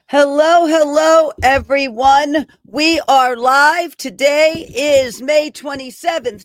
Hello, hello, everyone. We are live. Today is May 27th,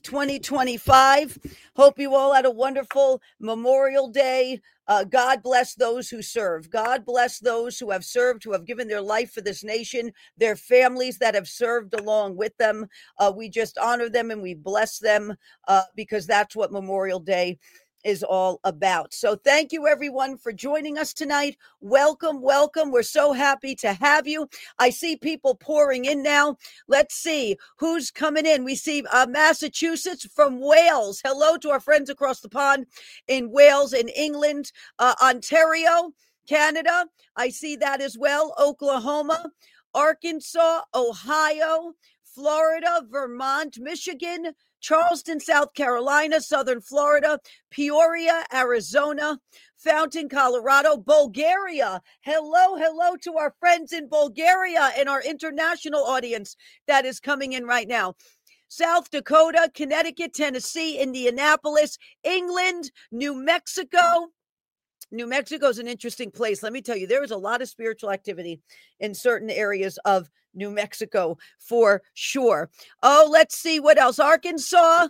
2025. Hope you all had a wonderful Memorial Day. God bless those who serve. God bless those who have served, who have given their life for this nation, their families that have served along with them. We just honor them and we bless them because that's what Memorial Day is all about. So thank you everyone for joining us tonight. Welcome, welcome. We're so happy to have you. I see people pouring in now. Let's see who's coming in. We see Massachusetts from Wales. Hello to our friends across the pond in Wales, in England, Ontario, Canada. I see that as well. Oklahoma, Arkansas, Ohio, Florida, Vermont, Michigan, Charleston, South Carolina, Southern Florida, Peoria, Arizona, Fountain, Colorado, Bulgaria. Hello, hello to our friends in Bulgaria and our international audience that is coming in right now. South Dakota, Connecticut, Tennessee, Indianapolis, England, New Mexico. New Mexico is an interesting place. Let me tell you, there is a lot of spiritual activity in certain areas of New Mexico for sure. Oh, let's see what else. Arkansas,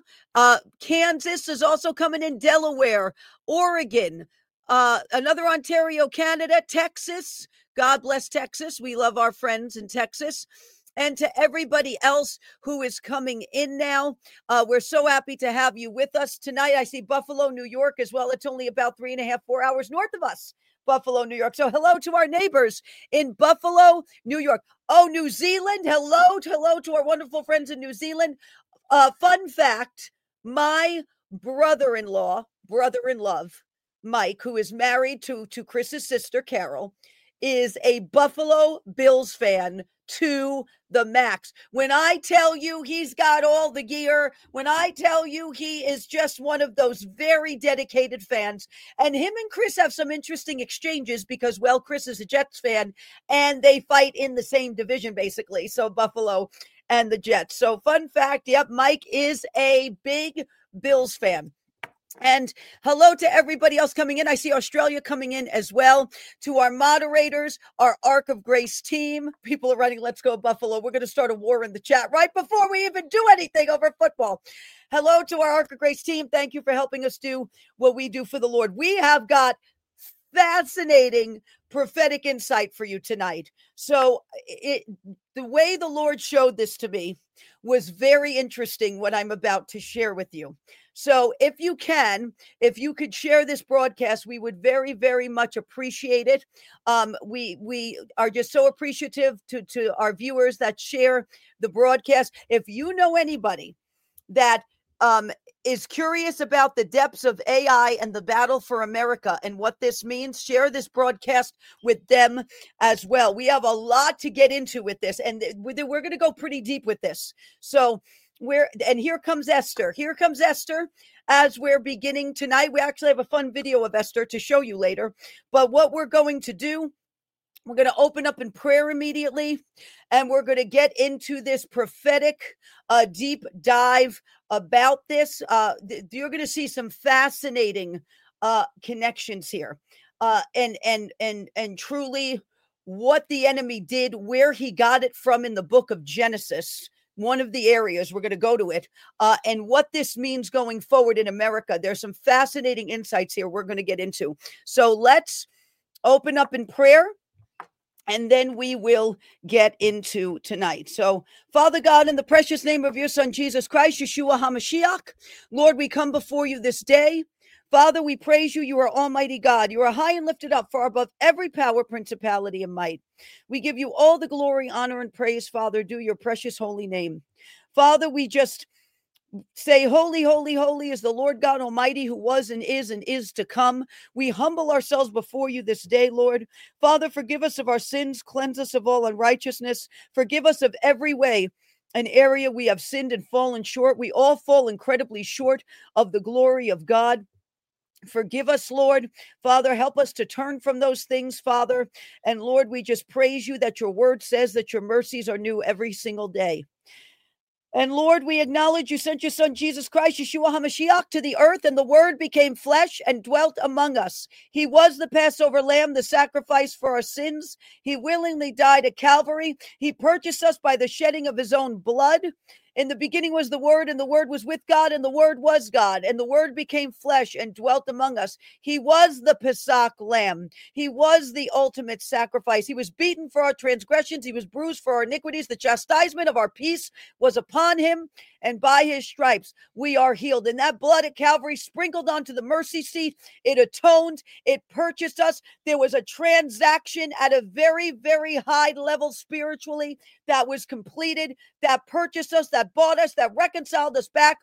Kansas is also coming in, Delaware, Oregon, another Ontario, Canada, Texas. God bless Texas. We love our friends in Texas. And to everybody else who is coming in now, we're so happy to have you with us tonight. I see Buffalo, New York as well. It's only about 3.5, 4 hours north of us, Buffalo, New York. So hello to our neighbors in Buffalo, New York. Oh, New Zealand. Hello to our wonderful friends in New Zealand. Fun fact, my brother-in-law, brother-in-love, Mike, who is married to Chris's sister, Carol, is a Buffalo Bills fan to the max. When I tell you he's got all the gear, when I tell you he is just one of those very dedicated fans, and him and Chris have some interesting exchanges because, well, Chris is a Jets fan and they fight in the same division basically. So Buffalo and the Jets. So fun fact, yep, Mike is a big Bills fan. And hello to everybody else coming in. I see Australia coming in as well. To our moderators, our Ark of Grace team. People are writing, let's go Buffalo. We're going to start a war in the chat right before we even do anything over football. Hello to our Ark of Grace team. Thank you for helping us do what we do for the Lord. We have got fascinating prophetic insight for you tonight. So the way the Lord showed this to me was very interesting, what I'm about to share with you. So if you could share this broadcast, we would very, very much appreciate it. We are just so appreciative to our viewers that share the broadcast. If you know anybody that is curious about the depths of AI and the battle for America and what this means, share this broadcast with them as well. We have a lot to get into with this, and we're going to go pretty deep with this. So here comes Esther. Here comes Esther as we're beginning tonight. We actually have a fun video of Esther to show you later. But what we're going to do, we're going to open up in prayer immediately, and we're going to get into this prophetic deep dive about this. You're going to see some fascinating connections here, and truly what the enemy did, where he got it from in the book of Genesis. One of the areas we're going to go to it, and what this means going forward in America. There's some fascinating insights here we're going to get into. So let's open up in prayer, and then we will get into tonight. So, Father God, in the precious name of your Son, Jesus Christ, Yeshua HaMashiach, Lord, we come before you this day. Father, we praise you. You are Almighty God. You are high and lifted up, far above every power, principality, and might. We give you all the glory, honor, and praise, Father. Do your precious holy name. Father, we just say, holy, holy, holy is the Lord God Almighty, who was and is to come. We humble ourselves before you this day, Lord. Father, forgive us of our sins, cleanse us of all unrighteousness, forgive us of every way, an area we have sinned and fallen short. We all fall incredibly short of the glory of God. Forgive us, Lord. Father, help us to turn from those things, Father. And Lord, we just praise you that your word says that your mercies are new every single day. And Lord, we acknowledge you sent your son, Jesus Christ, Yeshua HaMashiach, to the earth, and the word became flesh and dwelt among us. He was the Passover lamb, the sacrifice for our sins. He willingly died at Calvary. He purchased us by the shedding of his own blood. In the beginning was the Word, and the Word was with God, and the Word was God, and the Word became flesh and dwelt among us. He was the Pesach lamb. He was the ultimate sacrifice. He was beaten for our transgressions. He was bruised for our iniquities. The chastisement of our peace was upon him, and by his stripes we are healed. And that blood at Calvary sprinkled onto the mercy seat. It atoned. It purchased us. There was a transaction at a very, very high level spiritually that was completed, that purchased us, that bought us, that reconciled us back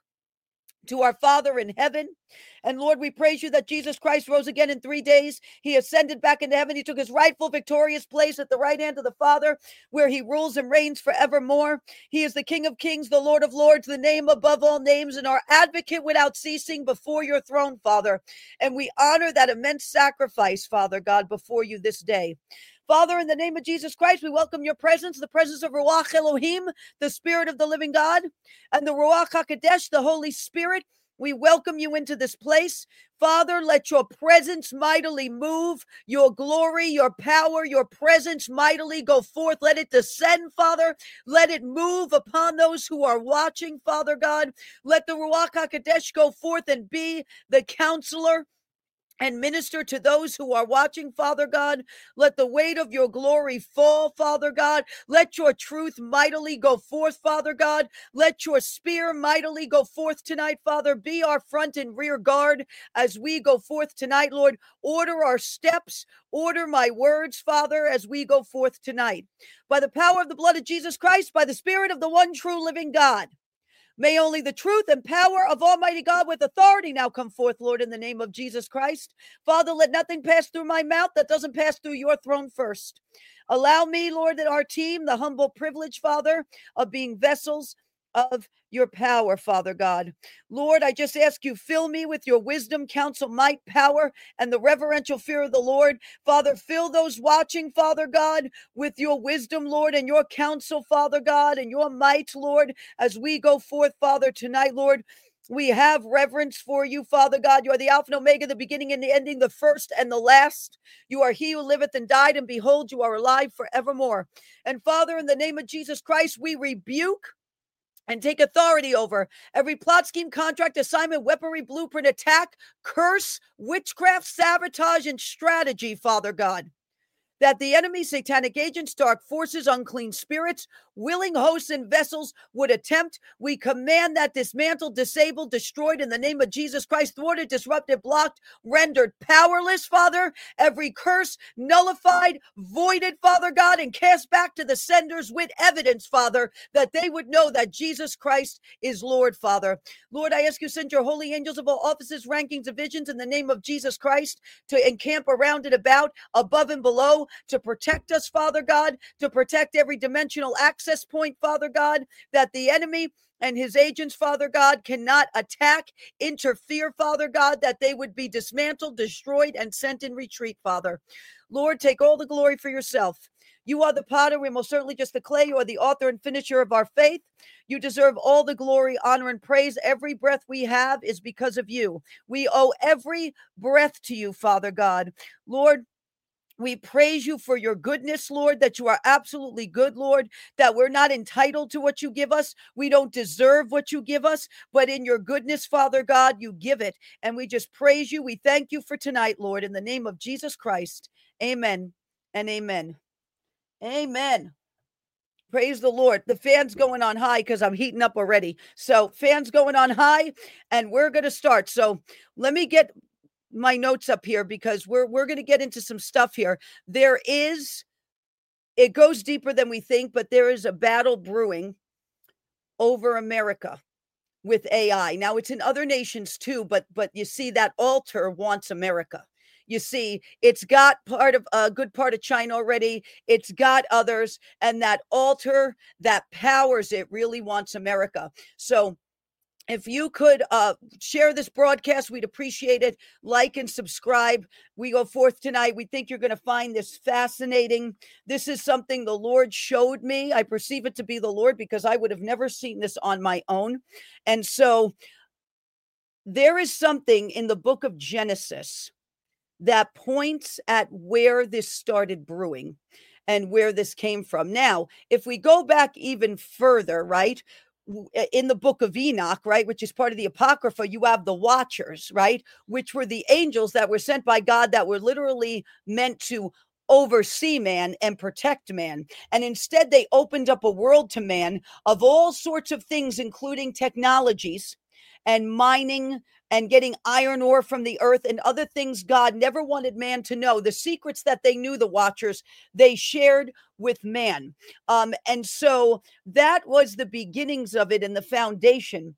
to our Father in heaven. And Lord, we praise you that Jesus Christ rose again in 3 days. He ascended back into heaven. He took his rightful victorious place at the right hand of the Father, where he rules and reigns forevermore. He is the King of kings, the Lord of lords, the name above all names, and our advocate without ceasing before your throne, Father. And we honor that immense sacrifice, Father God, before you this day. Father, in the name of Jesus Christ, we welcome your presence, the presence of Ruach Elohim, the Spirit of the living God, and the Ruach HaKodesh, the Holy Spirit. We welcome you into this place. Father, let your presence mightily move, your glory, your power, your presence mightily go forth. Let it descend, Father. Let it move upon those who are watching, Father God. Let the Ruach HaKodesh go forth and be the counselor and minister to those who are watching, Father God. Let the weight of your glory fall, Father God. Let your truth mightily go forth, Father God. Let your spear mightily go forth tonight, Father. Be our front and rear guard as we go forth tonight, Lord. Order our steps. Order my words, Father, as we go forth tonight. By the power of the blood of Jesus Christ, by the Spirit of the one true living God, may only the truth and power of Almighty God with authority now come forth, Lord, in the name of Jesus Christ. Father, let nothing pass through my mouth that doesn't pass through your throne first. Allow me, Lord, and our team, the humble privilege, Father, of being vessels of your power, Father God. Lord, I just ask you, fill me with your wisdom, counsel, might, power, and the reverential fear of the Lord. Father, fill those watching, Father God, with your wisdom, Lord, and your counsel, Father God, and your might, Lord, as we go forth, Father, tonight, Lord. We have reverence for you, Father God. You are the Alpha and Omega, the beginning and the ending, the first and the last. You are he who liveth and died, and behold, you are alive forevermore. And Father, in the name of Jesus Christ, we rebuke and take authority over every plot, scheme, contract, assignment, weaponry, blueprint, attack, curse, witchcraft, sabotage, and strategy, Father God, that the enemy, satanic agents, dark forces, unclean spirits, willing hosts and vessels would attempt. We command that dismantled, disabled, destroyed in the name of Jesus Christ, thwarted, disrupted, blocked, rendered powerless, Father. Every curse nullified, voided, Father God, and cast back to the senders with evidence, Father, that they would know that Jesus Christ is Lord, Father. Lord, I ask you, send your holy angels of all offices, rankings, divisions in the name of Jesus Christ to encamp around and about, above and below, to protect us, Father God, to protect every dimensional access point, Father God, that the enemy and his agents, Father God, cannot attack, interfere, Father God, that they would be dismantled, destroyed, and sent in retreat, Father. Lord, take all the glory for yourself. You are the potter. We're most certainly just the clay. You are the author and finisher of our faith. You deserve all the glory, honor, and praise. Every breath we have is because of you. We owe every breath to you, Father God. Lord, we praise you for your goodness, Lord, that you are absolutely good, Lord, that we're not entitled to what you give us. We don't deserve what you give us, but in your goodness, Father God, you give it. And we just praise you. We thank you for tonight, Lord, in the name of Jesus Christ. Amen and amen. Amen. Praise the Lord. The fan's going on high because I'm heating up already. So fan's going on high and we're going to start. So let me get my notes up here because we're going to get into some stuff here. It goes deeper than we think, but there is a battle brewing over America with AI. Now it's in other nations too, but you see that altar wants America. You see, it's got a good part of China already. It's got others, and that altar that powers it really wants America. So If you could share this broadcast, we'd appreciate it. Like and subscribe. We go forth tonight. We think you're going to find this fascinating. This is something the Lord showed me. I perceive it to be the Lord because I would have never seen this on my own. And so there is something in the book of Genesis that points at where this started brewing and where this came from. Now, if we go back even further, right, in the book of Enoch, right, which is part of the Apocrypha, you have the Watchers, right, which were the angels that were sent by God that were literally meant to oversee man and protect man. And instead, they opened up a world to man of all sorts of things, including technologies and mining and getting iron ore from the earth and other things God never wanted man to know. The secrets that they knew, the Watchers, they shared with man. And so that was the beginnings of it and the foundation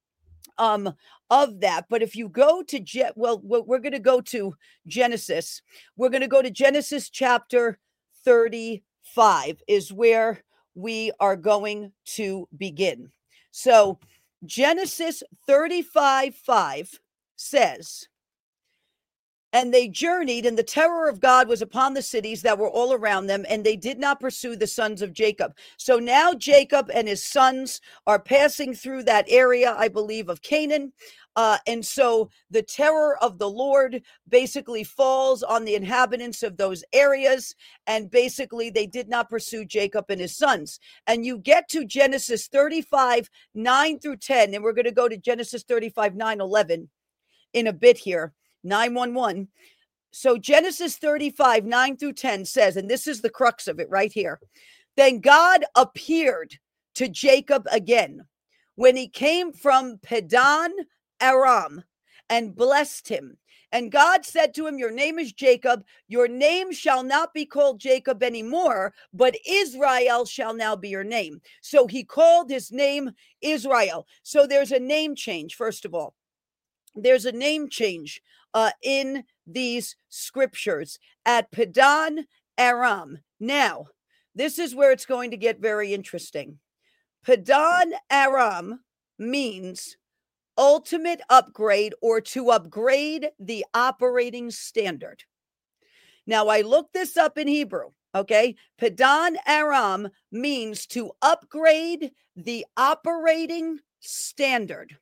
of that. But if you go to we're going to go to Genesis. We're going to go to Genesis chapter 35 is where we are going to begin. So Genesis 35:5 says, and they journeyed, and the terror of God was upon the cities that were all around them, and they did not pursue the sons of Jacob. So now Jacob and his sons are passing through that area, I believe, of Canaan. And so the terror of the Lord basically falls on the inhabitants of those areas. And basically, they did not pursue Jacob and his sons. And you get to Genesis 35, 9 through 10. And we're going to go to Genesis 35, 9, 11 in a bit here. 911. So Genesis 35, 9 through 10 says, and this is the crux of it right here. Then God appeared to Jacob again when he came from Padan Aram and blessed him. And God said to him, your name is Jacob. Your name shall not be called Jacob anymore, but Israel shall now be your name. So he called his name Israel. So there's a name change, first of all. There's a name change in these scriptures at Padan Aram. Now, this is where it's going to get very interesting. Padan Aram means ultimate upgrade or to upgrade the operating standard. Now, I looked this up in Hebrew, okay? Padan Aram means to upgrade the operating standard.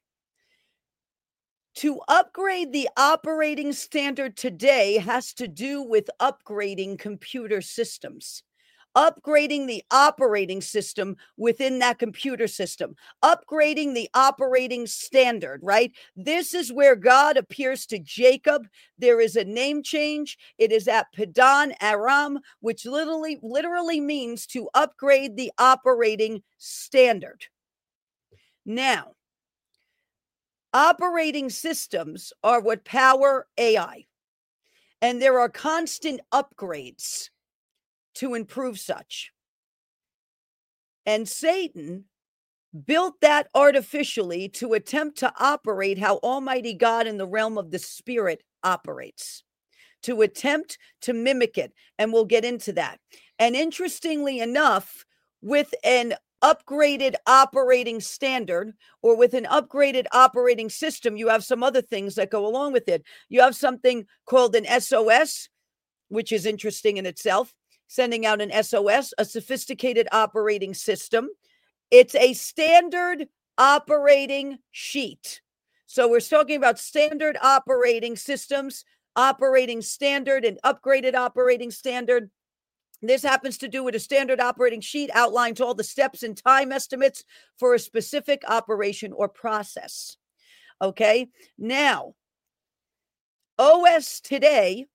To upgrade the operating standard today has to do with upgrading computer systems, upgrading the operating system within that computer system, upgrading the operating standard, right? This is where God appears to Jacob. There is a name change. It is at Padan Aram, which literally means to upgrade the operating standard. Now, operating systems are what power AI, and there are constant upgrades to improve such. And Satan built that artificially to attempt to operate how Almighty God in the realm of the spirit operates, to attempt to mimic it. And we'll get into that. And interestingly enough, with an upgraded operating standard or with an upgraded operating system, you have some other things that go along with it. You have something called an SOS, which is interesting in itself, sending out an SOS, a sophisticated operating system. It's a standard operating sheet. So we're talking about standard operating systems, operating standard and upgraded operating standard. This happens to do with a standard operating sheet, outlines all the steps and time estimates for a specific operation or process. Okay. Now, OS today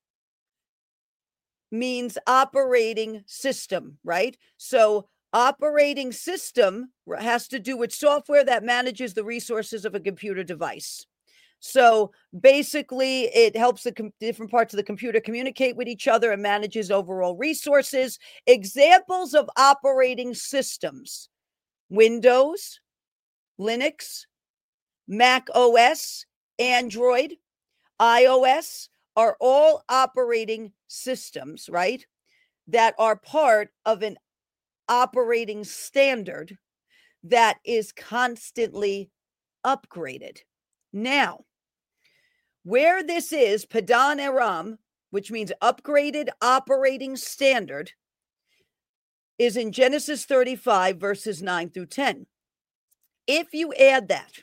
means operating system, right? So operating system has to do with software that manages the resources of a computer device. So basically, it helps the different parts of the computer communicate with each other and manages overall resources. Examples of operating systems: Windows, Linux, Mac OS, Android, iOS are all operating systems, right? That are part of an operating standard that is constantly upgraded. Now, where this is Padan Aram, which means upgraded operating standard, is in Genesis 35, verses 9 through 10. If you add that,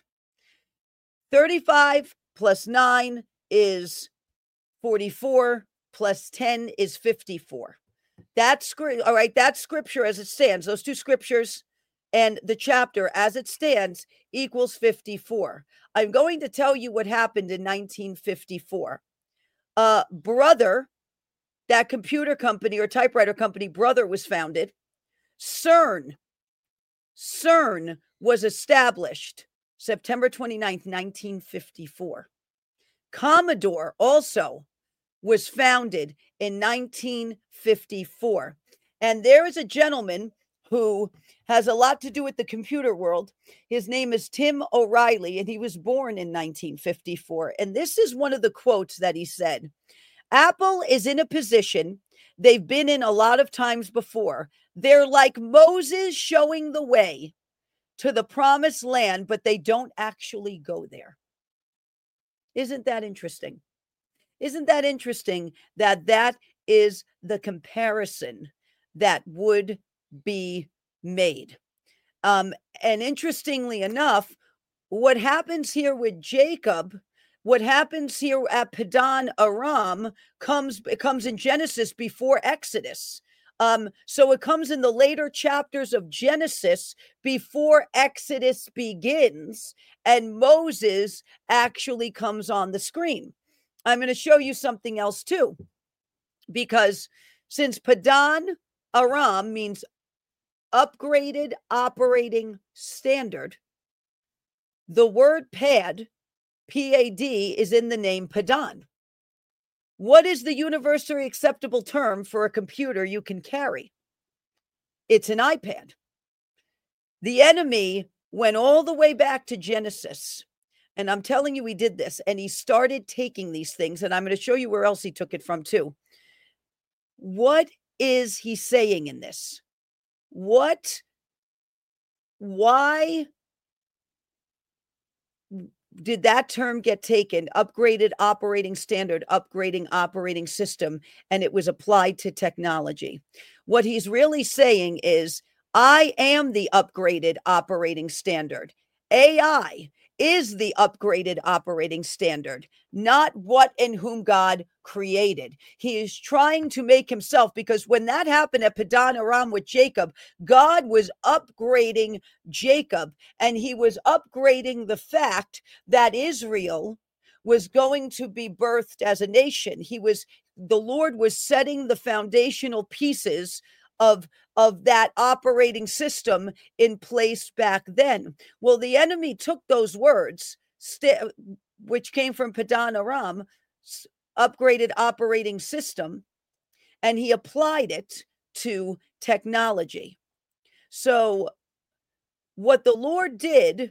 35 plus 9 is 44, plus 10 is 54. That's all right. That scripture as it stands, those two scriptures and the chapter as it stands equals 54. I'm going to tell you what happened in 1954. Brother, that computer company or typewriter company, Brother, was founded. CERN was established September 29th, 1954. Commodore also was founded in 1954. And there is a gentleman who has a lot to do with the computer world. His name is Tim O'Reilly, and he was born in 1954. And this is one of the quotes that he said. Apple is in a position they've been in a lot of times before. They're like Moses showing the way to the promised land, but they don't actually go there. Isn't that interesting? Isn't that interesting that that is the comparison that would be made? And interestingly enough, what happens here with Jacob, what happens here at Padan Aram comes in Genesis before Exodus. So it comes in the later chapters of Genesis before Exodus begins, and Moses actually comes on the screen. I'm going to show you something else too, because since Padan Aram means upgraded operating standard, the word pad, P-A-D, is in the name Padan. What is the universally acceptable term for a computer you can carry? It's an iPad. The enemy went all the way back to Genesis. And I'm telling you, he did this. And he started taking these things. And I'm going to show you where else he took it from, too. What is he saying in this? Why did that term get taken? Upgraded operating standard, upgrading operating system, and it was applied to technology. What he's really saying is, I am the upgraded operating standard. AI is the upgraded operating standard, not what and whom God created. He is trying to make himself, because when that happened at Padan Aram with Jacob, God was upgrading Jacob, and he was upgrading the fact that Israel was going to be birthed as a nation. The Lord was setting the foundational pieces of that operating system in place back then. Well, the enemy took those words, which came from Padan Aram, upgraded operating system, and he applied it to technology. So what the Lord did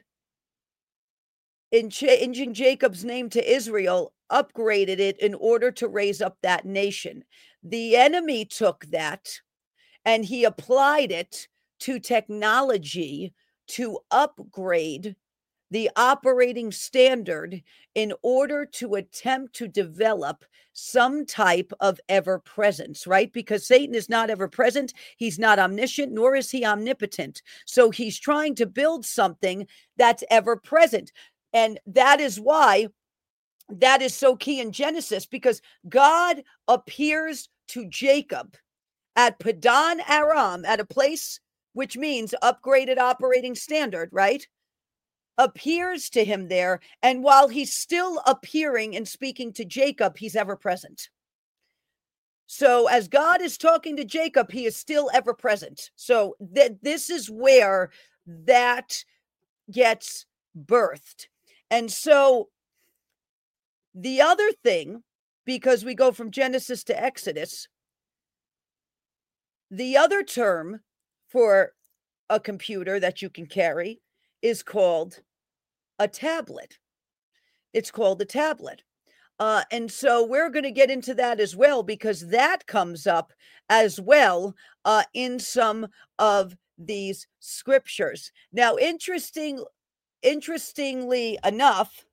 in changing Jacob's name to Israel, upgraded it in order to raise up that nation. The enemy took that and he applied it to technology to upgrade the operating standard in order to attempt to develop some type of ever presence, right? Because Satan is not ever present. He's not omniscient, nor is he omnipotent. So he's trying to build something that's ever present. And that is why that is so key in Genesis, because God appears to Jacob at Padan Aram, at a place which means upgraded operating standard, right? Appears to him there. And while he's still appearing and speaking to Jacob, he's ever present. So as God is talking to Jacob, he is still ever present. So this is where that gets birthed. And so the other thing, because we go from Genesis to Exodus, the other term for a computer that you can carry is called a tablet. It's called a tablet. And so we're going to get into that as well, because that comes up as well in some of these scriptures. Now, interestingly interestingly enough,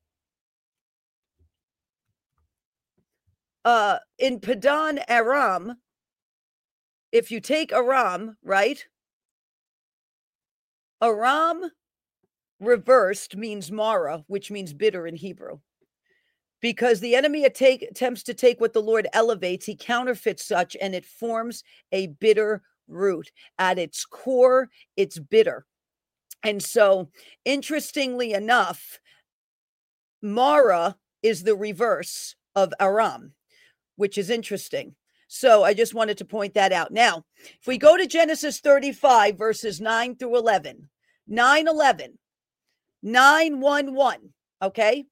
in Padan Aram, if you take Aram, right? Aram reversed means Mara, which means bitter in Hebrew. Because the enemy attempts to take what the Lord elevates, he counterfeits such, and it forms a bitter root. At its core, it's bitter. And so, interestingly enough, Mara is the reverse of Aram, which is interesting. So I just wanted to point that out. Now, if we go to Genesis 35, verses 9 through 11, 9:11, 9:11, okay?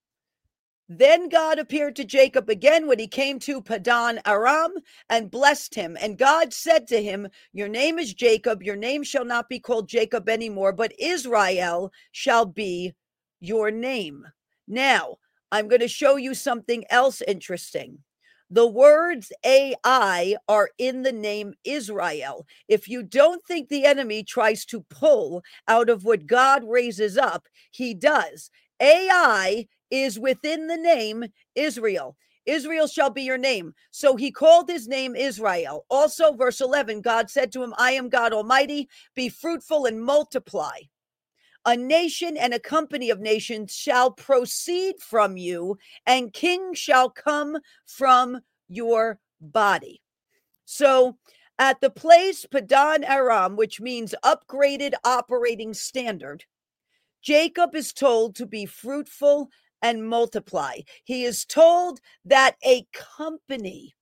Then God appeared to Jacob again when he came to Padan Aram and blessed him. And God said to him, your name is Jacob. Your name shall not be called Jacob anymore, but Israel shall be your name. Now, I'm going to show you something else interesting. The words AI are in the name Israel. If you don't think the enemy tries to pull out of what God raises up, he does. AI is within the name Israel. Israel shall be your name. So he called his name Israel. Also, verse 11, God said to him, I am God Almighty, be fruitful and multiply. A nation and a company of nations shall proceed from you, and kings shall come from your body. So at the place Padan Aram, which means upgraded operating standard, Jacob is told to be fruitful and multiply. He is told that a company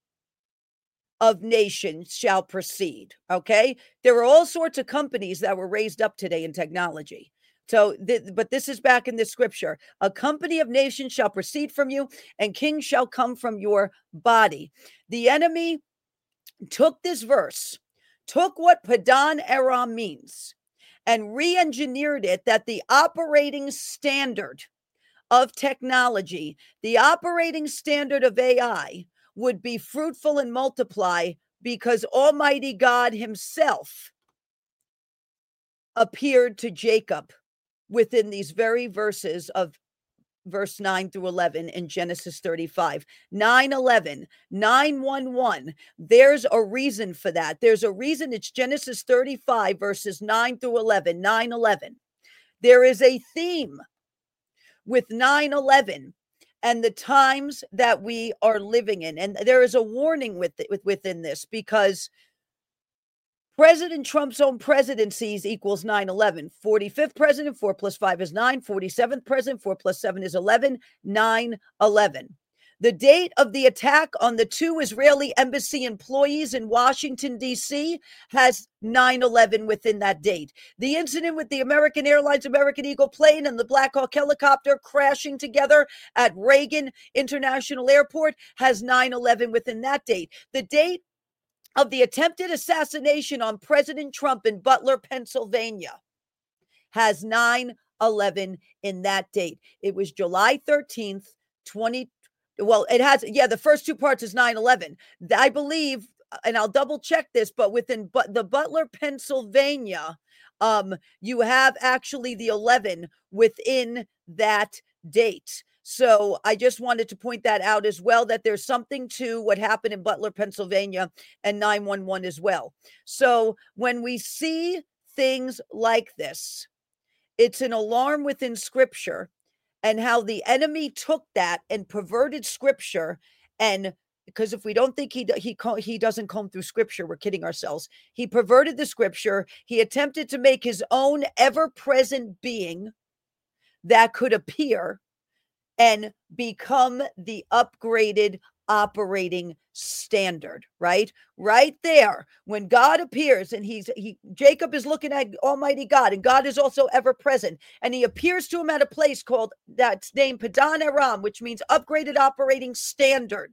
of nations shall proceed. Okay. There are all sorts of companies that were raised up today in technology. So, but this is back in the scripture. A company of nations shall proceed from you, and kings shall come from your body. The enemy took this verse, took what Padan Aram means, and re-engineered it that the operating standard of technology, the operating standard of AI, would be fruitful and multiply, because Almighty God himself appeared to Jacob within these very verses of verse 9 through 11 in Genesis 35. 9:11, 9:11. There's a reason for that. There's a reason it's Genesis 35, verses 9 through 11. 9:11. There is a theme with 9/11 and the times that we are living in. And there is a warning within this, because President Trump's own presidencies equals 9/11. 45th president, 4 plus 5 is 9. 47th president, 4 plus 7 is 11. 9/11. The date of the attack on the 2 Israeli embassy employees in Washington, D.C. has 9/11 within that date. The incident with the American Airlines American Eagle plane and the Black Hawk helicopter crashing together at Reagan International Airport has 9/11 within that date. The date of the attempted assassination on President Trump in Butler, Pennsylvania has 9/11 in that date. It was July 13th, 20. Well, it has, the first two parts is 9/11. I believe, and I'll double check this, but within the Butler, Pennsylvania, you have actually the 11 within that date. So I just wanted to point that out as well, that there's something to what happened in Butler, Pennsylvania and 911 as well. So when we see things like this, it's an alarm within scripture, and how the enemy took that and perverted scripture. And because if we don't think he doesn't comb through scripture, we're kidding ourselves. He perverted the scripture. He attempted to make his own ever-present being that could appear and become the upgraded operating standard, right? Right there, when God appears, and Jacob is looking at Almighty God, and God is also ever present, and he appears to him at a place called, that's named Padan Aram, which means upgraded operating standard.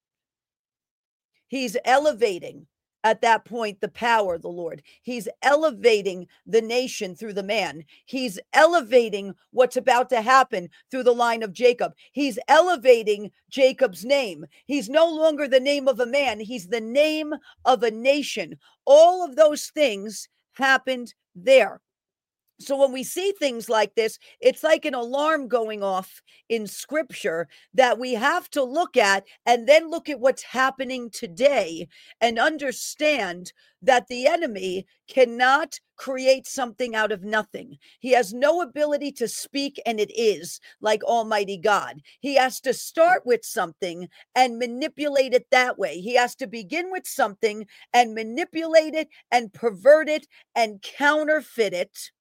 He's elevating at that point the power of the Lord. He's elevating the nation through the man. He's elevating what's about to happen through the line of Jacob. He's elevating Jacob's name. He's no longer the name of a man. He's the name of a nation. All of those things happened there. So when we see things like this, it's like an alarm going off in scripture that we have to look at, and then look at what's happening today and understand that the enemy cannot create something out of nothing. He has no ability to speak and it is like Almighty God. He has to start with something and manipulate it that way. He has to begin with something and manipulate it and pervert it and counterfeit it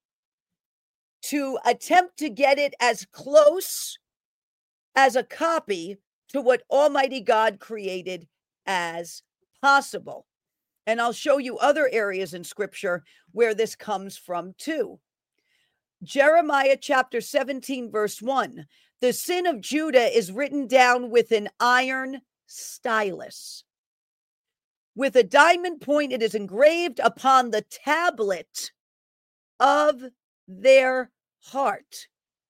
to attempt to get it as close as a copy to what Almighty God created as possible. And I'll show you other areas in scripture where this comes from too. Jeremiah chapter 17, verse 1. The sin of Judah is written down with an iron stylus. With a diamond point, it is engraved upon the tablet of their heart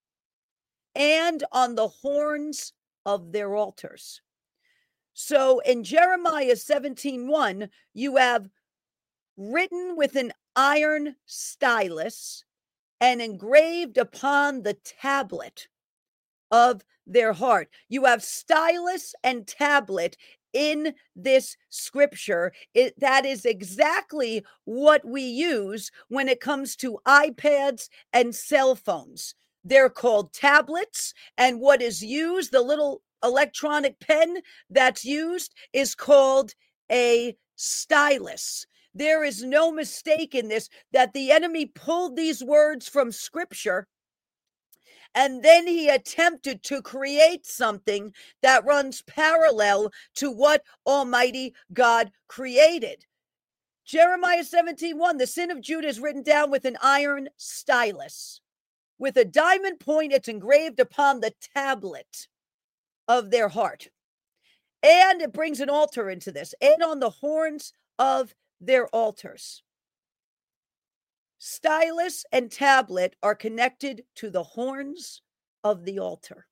and on the horns of their altars. So in Jeremiah 17:1, you have written with an iron stylus and engraved upon the tablet of their heart. You have stylus and tablet in this scripture. That is exactly what we use when it comes to iPads and cell phones. They're called tablets, and what is used, the little electronic pen that's used, is called a stylus. There is no mistake in this that the enemy pulled these words from scripture, and then he attempted to create something that runs parallel to what Almighty God created. Jeremiah 17:1, the sin of Judah is written down with an iron stylus. With a diamond point, it's engraved upon the tablet of their heart. And it brings an altar into this, and on the horns of their altars. Stylus and tablet are connected to the horns of the altar.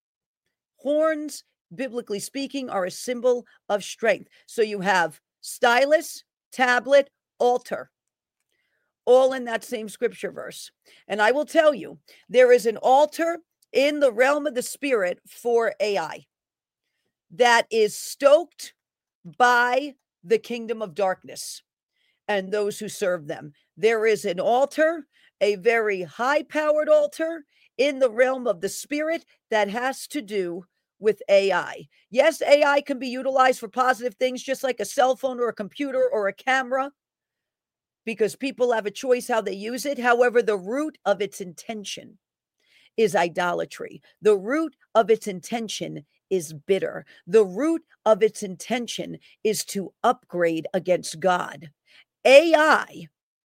Horns, biblically speaking, are a symbol of strength. So you have stylus, tablet, altar, all in that same scripture verse. And I will tell you, there is an altar in the realm of the spirit for AI that is stoked by the kingdom of darkness and those who serve them. There is an altar, a very high-powered altar in the realm of the spirit that has to do with AI. Yes, AI can be utilized for positive things, just like a cell phone or a computer or a camera, because people have a choice how they use it. However, the root of its intention is idolatry. The root of its intention is bitter. The root of its intention is to upgrade against God. AI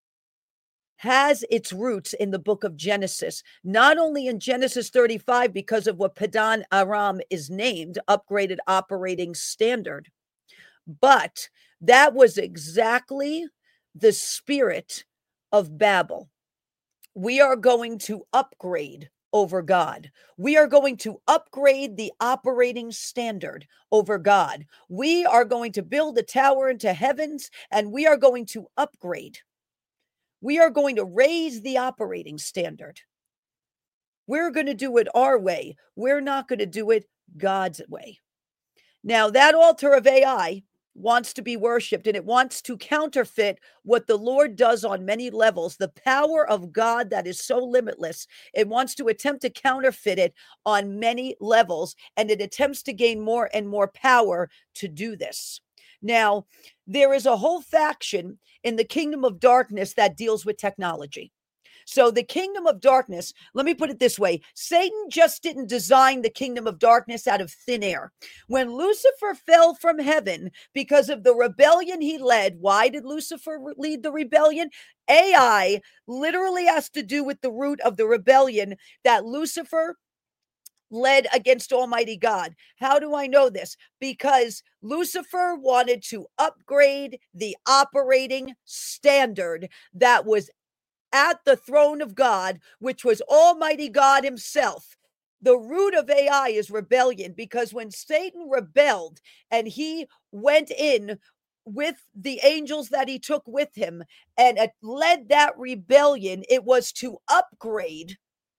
has its roots in the book of Genesis, not only in Genesis 35 because of what Padan Aram is named, upgraded operating standard, but that was exactly the spirit of Babel. We are going to upgrade over God. We are going to upgrade the operating standard over God. We are going to build a tower into heavens, and we are going to upgrade. We are going to raise the operating standard. We're going to do it our way. We're not going to do it God's way. Now, that altar of AI wants to be worshiped, and it wants to counterfeit what the Lord does on many levels. The power of God that is so limitless, it wants to attempt to counterfeit it on many levels, and it attempts to gain more and more power to do this. Now, there is a whole faction in the kingdom of darkness that deals with technology. So the kingdom of darkness, let me put it this way. Satan just didn't design the kingdom of darkness out of thin air. When Lucifer fell from heaven because of the rebellion he led, why did Lucifer lead the rebellion? AI literally has to do with the root of the rebellion that Lucifer led against Almighty God. How do I know this? Because Lucifer wanted to upgrade the operating standard that was at the throne of God, which was Almighty God himself. The root of AI is rebellion, because when Satan rebelled and he went in with the angels that he took with him and led that rebellion, it was to upgrade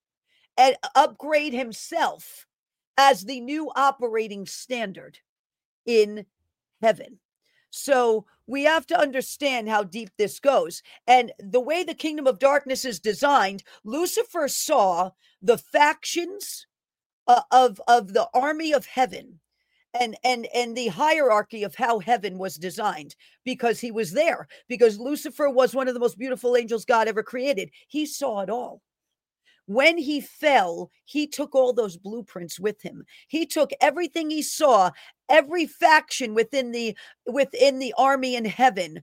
himself as the new operating standard in heaven. So we have to understand how deep this goes. And the way the kingdom of darkness is designed, Lucifer saw the factions of the army of heaven and the hierarchy of how heaven was designed, because he was there, because Lucifer was one of the most beautiful angels God ever created. He saw it all. When he fell, he took all those blueprints with him. He took everything he saw, every faction within the army in heaven.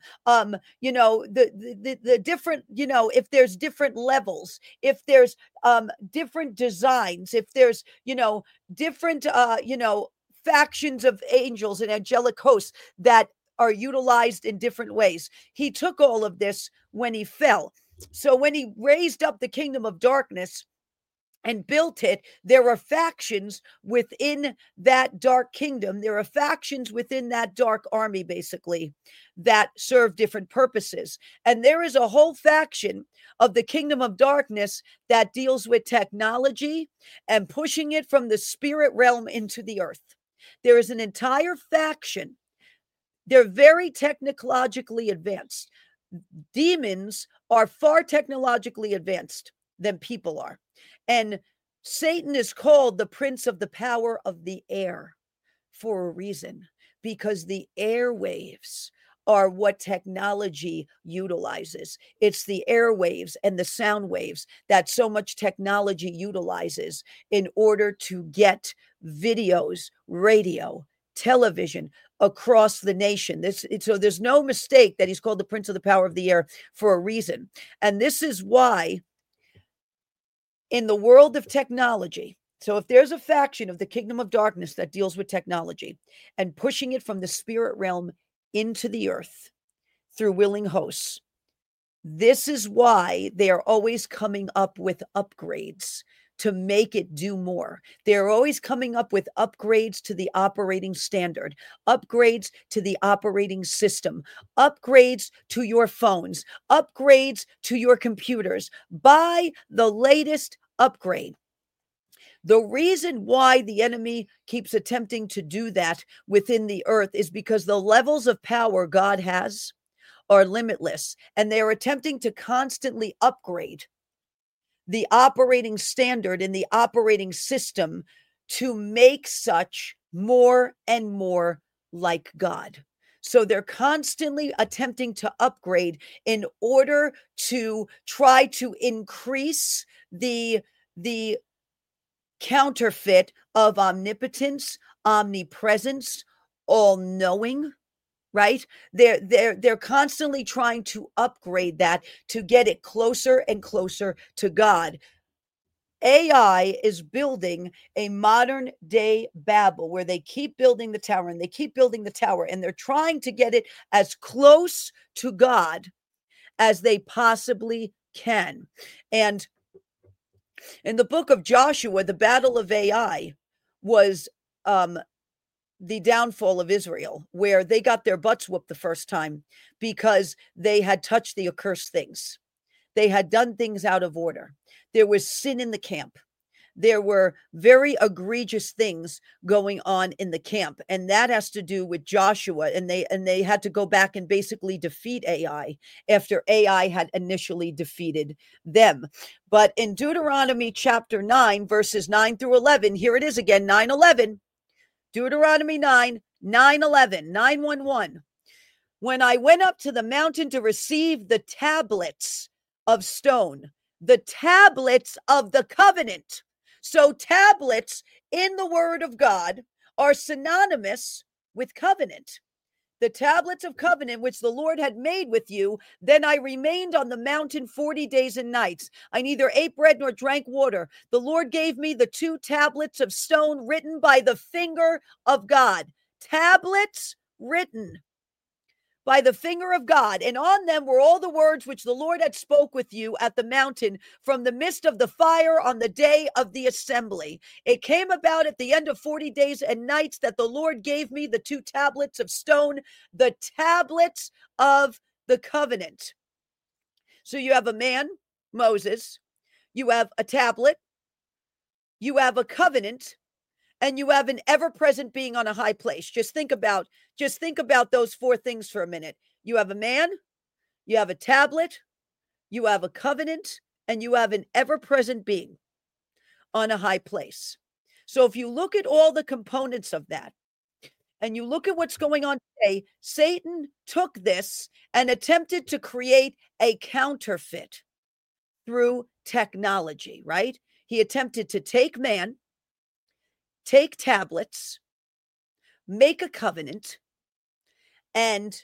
The different, if there's different levels, if there's different designs, if there's, different factions of angels and angelic hosts that are utilized in different ways. He took all of this when he fell. So when he raised up the kingdom of darkness and built it, there are factions within that dark kingdom. There are factions within that dark army, basically, that serve different purposes. And there is a whole faction of the kingdom of darkness that deals with technology and pushing it from the spirit realm into the earth. There is an entire faction. They're very technologically advanced. Demons are far technologically advanced than people are. And Satan is called the prince of the power of the air for a reason, because the airwaves are what technology utilizes. It's the airwaves and the sound waves that so much technology utilizes in order to get videos, radio, television across the nation. So there's no mistake that he's called the prince of the power of the air for a reason. And this is why in the world of technology, so if there's a faction of the kingdom of darkness that deals with technology and pushing it from the spirit realm into the earth through willing hosts, this is why they are always coming up with upgrades to make it do more. They're always coming up with upgrades to the operating standard, upgrades to the operating system, upgrades to your phones, upgrades to your computers. Buy the latest upgrade. The reason why the enemy keeps attempting to do that within the earth is because the levels of power God has are limitless, and they're attempting to constantly upgrade the operating standard and the operating system to make such more and more like God. So they're constantly attempting to upgrade in order to try to increase the counterfeit of omnipotence, omnipresence, all-knowing, right? They're constantly trying to upgrade that to get it closer and closer to God. AI is building a modern day Babel where they keep building the tower and they keep building the tower, and they're trying to get it as close to God as they possibly can. And in the book of Joshua, the battle of Ai was the downfall of Israel, where they got their butts whooped the first time because they had touched the accursed things. They had done things out of order. There was sin in the camp. There were very egregious things going on in the camp, and that has to do with Joshua. And they had to go back and basically defeat Ai after Ai had initially defeated them. But in Deuteronomy chapter 9, verses 9 through 11, here it is again, 9:11. Deuteronomy 9:11. When I went up to the mountain to receive the tablets of stone, the tablets of the covenant. So tablets in the word of God are synonymous with covenant. The tablets of covenant which the Lord had made with you. Then I remained on the mountain 40 days and nights. I neither ate bread nor drank water. The Lord gave me the 2 tablets of stone written by the finger of God. Tablets written by the finger of God, and on them were all the words which the Lord had spoke with you at the mountain from the midst of the fire on the day of the assembly. It came about at the end of 40 days and nights that the Lord gave me the 2 tablets of stone, the tablets of the covenant. So you have a man, Moses, you have a tablet, you have a covenant, and you have an ever-present being on a high place. Just think about those 4 things for a minute. You have a man, you have a tablet, you have a covenant, and you have an ever-present being on a high place. So if you look at all the components of that, and you look at what's going on today, Satan took this and attempted to create a counterfeit through technology, right? He attempted to take man, take tablets, make a covenant, and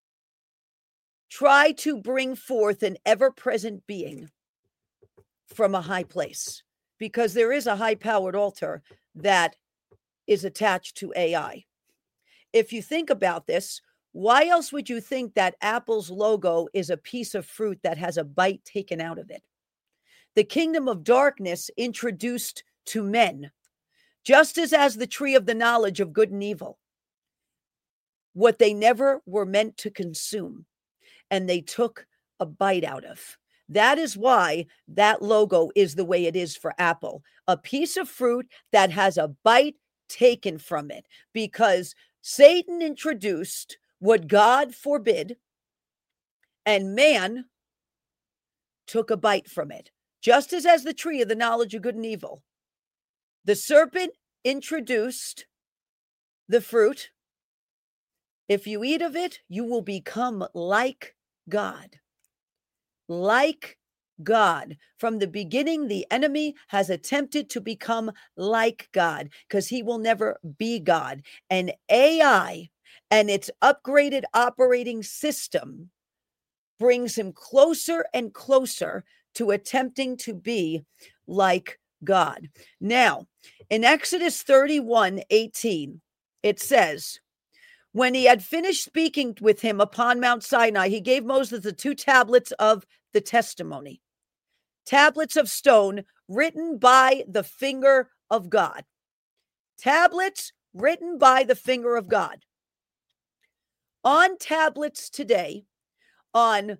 try to bring forth an ever-present being from a high place, because there is a high-powered altar that is attached to AI. If you think about this, why else would you think that Apple's logo is a piece of fruit that has a bite taken out of it? The kingdom of darkness introduced to men, just as the tree of the knowledge of good and evil, what they never were meant to consume, and they took a bite out of. That is why that logo is the way it is for Apple, a piece of fruit that has a bite taken from it, because Satan introduced what God forbid, and man took a bite from it, just as the tree of the knowledge of good and evil. The serpent introduced the fruit. If you eat of it, you will become like God. Like God. From the beginning, the enemy has attempted to become like God, because he will never be God. And AI and its upgraded operating system brings him closer and closer to attempting to be like God. Now, in Exodus 31:18, it says, when he had finished speaking with him upon Mount Sinai, he gave Moses the 2 tablets of the testimony, tablets of stone written by the finger of God. Tablets written by the finger of God. On tablets today, on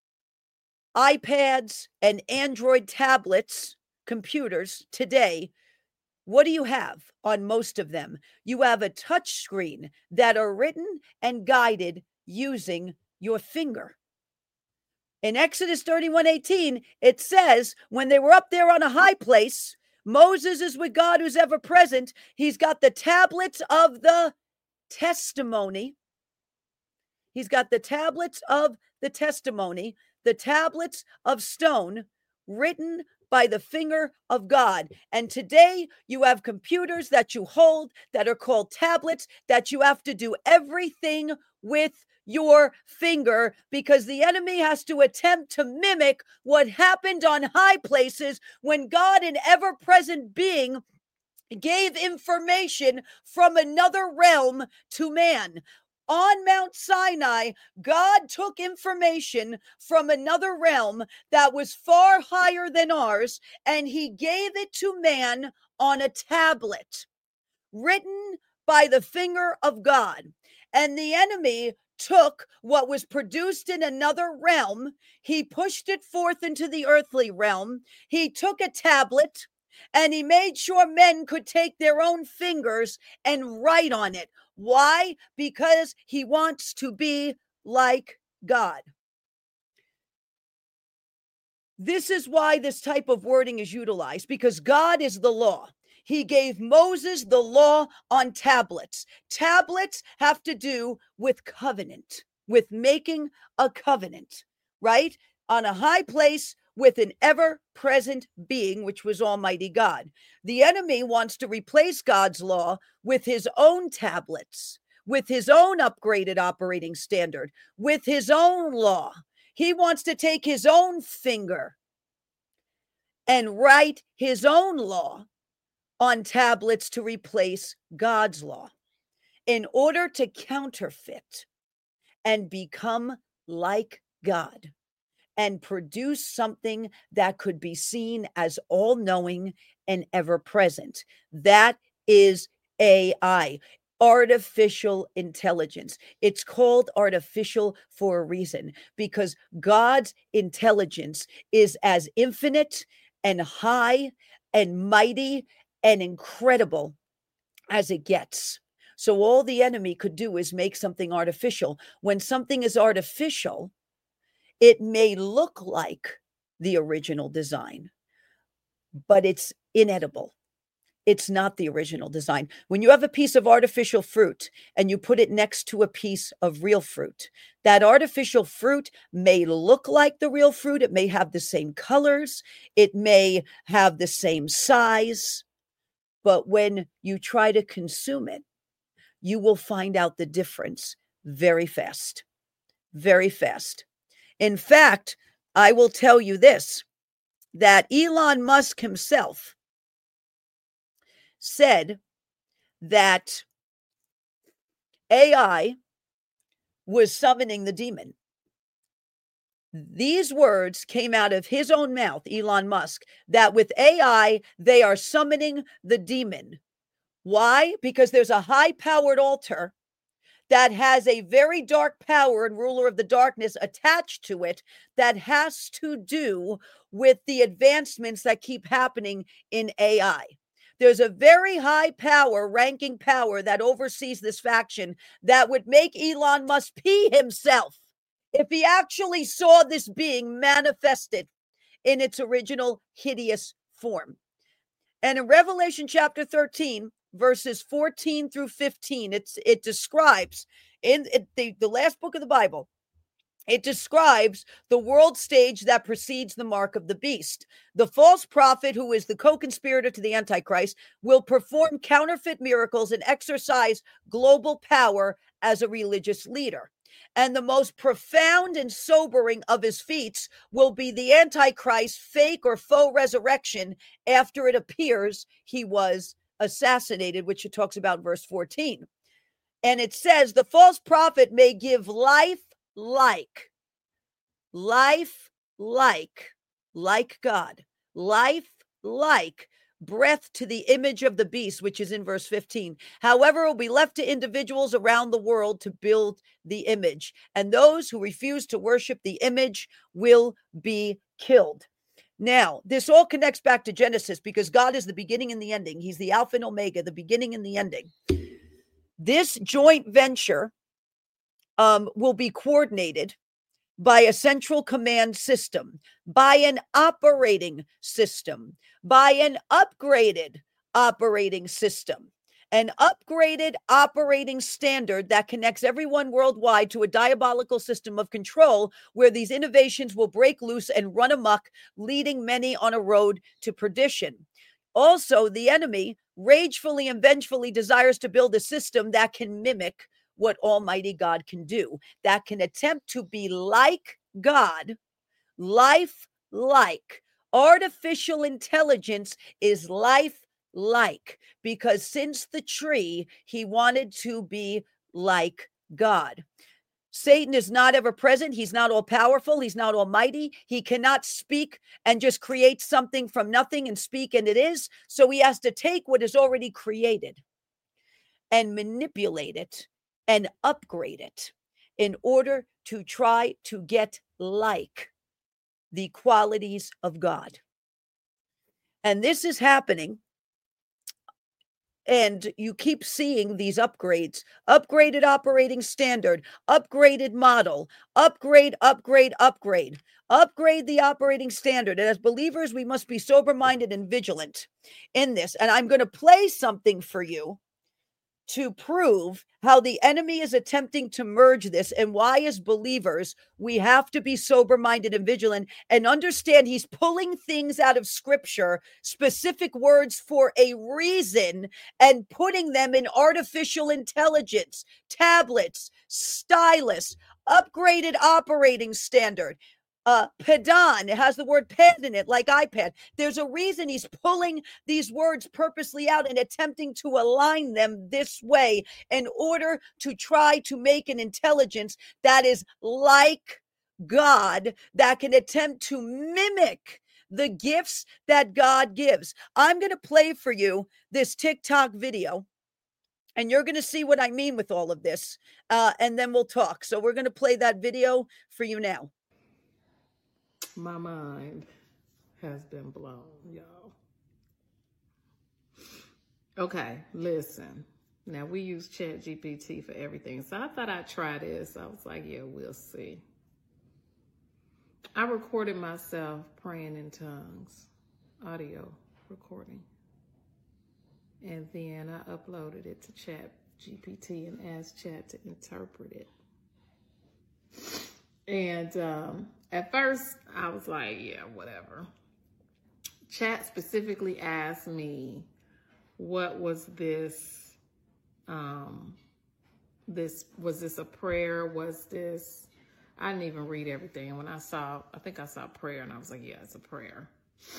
iPads and Android tablets, computers today, what do you have on most of them? You have a touch screen that are written and guided using your finger. In Exodus 31:18, it says, when they were up there on a high place, Moses is with God who's ever present. He's got the tablets of the testimony. He's got the tablets of the testimony, the tablets of stone written by the finger of God. And today you have computers that you hold that are called tablets that you have to do everything with your finger, because the enemy has to attempt to mimic what happened on high places when God, an ever-present being, gave information from another realm to man. On Mount Sinai, God took information from another realm that was far higher than ours, and he gave it to man on a tablet written by the finger of God. And the enemy took what was produced in another realm, he pushed it forth into the earthly realm. He took a tablet and he made sure men could take their own fingers and write on it. Why? Because he wants to be like God. This is why this type of wording is utilized, because God is the law. He gave Moses the law on tablets. Tablets have to do with covenant, with making a covenant, right? On a high place with an ever-present being, which was Almighty God. The enemy wants to replace God's law with his own tablets, with his own upgraded operating standard, with his own law. He wants to take his own finger and write his own law on tablets to replace God's law in order to counterfeit and become like God and produce something that could be seen as all-knowing and ever-present. That is AI, artificial intelligence. It's called artificial for a reason, because God's intelligence is as infinite and high and mighty and incredible as it gets. So all the enemy could do is make something artificial. When something is artificial, it may look like the original design, but it's inedible. It's not the original design. When you have a piece of artificial fruit and you put it next to a piece of real fruit, that artificial fruit may look like the real fruit. It may have the same colors. It may have the same size. But when you try to consume it, you will find out the difference very fast, very fast. In fact, I will tell you this, that Elon Musk himself said that AI was summoning the demon. These words came out of his own mouth, Elon Musk, that with AI, they are summoning the demon. Why? Because there's a high-powered altar that has a very dark power and ruler of the darkness attached to it that has to do with the advancements that keep happening in AI. There's a very high power, ranking power that oversees this faction that would make Elon Musk pee himself if he actually saw this being manifested in its original hideous form. And in Revelation chapter 13, verses 14 through 15, it describes, in the last book of the Bible, it describes the world stage that precedes the mark of the beast. The false prophet, who is the co-conspirator to the Antichrist, will perform counterfeit miracles and exercise global power as a religious leader. And the most profound and sobering of his feats will be the Antichrist's fake or faux resurrection after it appears he was assassinated, which it talks about in verse 14. And it says, the false prophet may give life like God, life like breath to the image of the beast, which is in verse 15. However, it will be left to individuals around the world to build the image, and those who refuse to worship the image will be killed. Now, this all connects back to Genesis, because God is the beginning and the ending. He's the Alpha and Omega, the beginning and the ending. This joint venture will be coordinated by a central command system, by an operating system, by an upgraded operating system, an upgraded operating standard that connects everyone worldwide to a diabolical system of control where these innovations will break loose and run amok, leading many on a road to perdition. Also, the enemy ragefully and vengefully desires to build a system that can mimic what Almighty God can do, that can attempt to be like God, life-like. Artificial intelligence is life-like, because since the tree, he wanted to be like God. Satan is not ever present. He's not all powerful. He's not almighty. He cannot speak and just create something from nothing and speak and it is. So he has to take what is already created and manipulate it and upgrade it in order to try to get like the qualities of God. And this is happening. And you keep seeing these upgrades, upgraded operating standard, upgraded model, upgrade the operating standard. And as believers, we must be sober-minded and vigilant in this. And I'm going to play something for you to prove how the enemy is attempting to merge this, and why, as believers, we have to be sober-minded and vigilant and understand he's pulling things out of scripture, specific words for a reason, and putting them in artificial intelligence, tablets, stylus, upgraded operating standard, Padan, it has the word pad in it, like iPad. There's a reason he's pulling these words purposely out and attempting to align them this way in order to try to make an intelligence that is like God, that can attempt to mimic the gifts that God gives. I'm going to play for you this TikTok video, and you're going to see what I mean with all of this, and then we'll talk. So we're going to play that video for you now. My mind has been blown, y'all. Okay, listen. Now, we use ChatGPT for everything, so I thought I'd try this. I was like, yeah, we'll see. I recorded myself praying in tongues, audio recording. And then I uploaded it to ChatGPT and asked Chat to interpret it. And at first, I was like, yeah, whatever. Chat specifically asked me, what was this? Was this a prayer? Was this? I didn't even read everything. And when I think I saw prayer, and I was like, yeah, it's a prayer.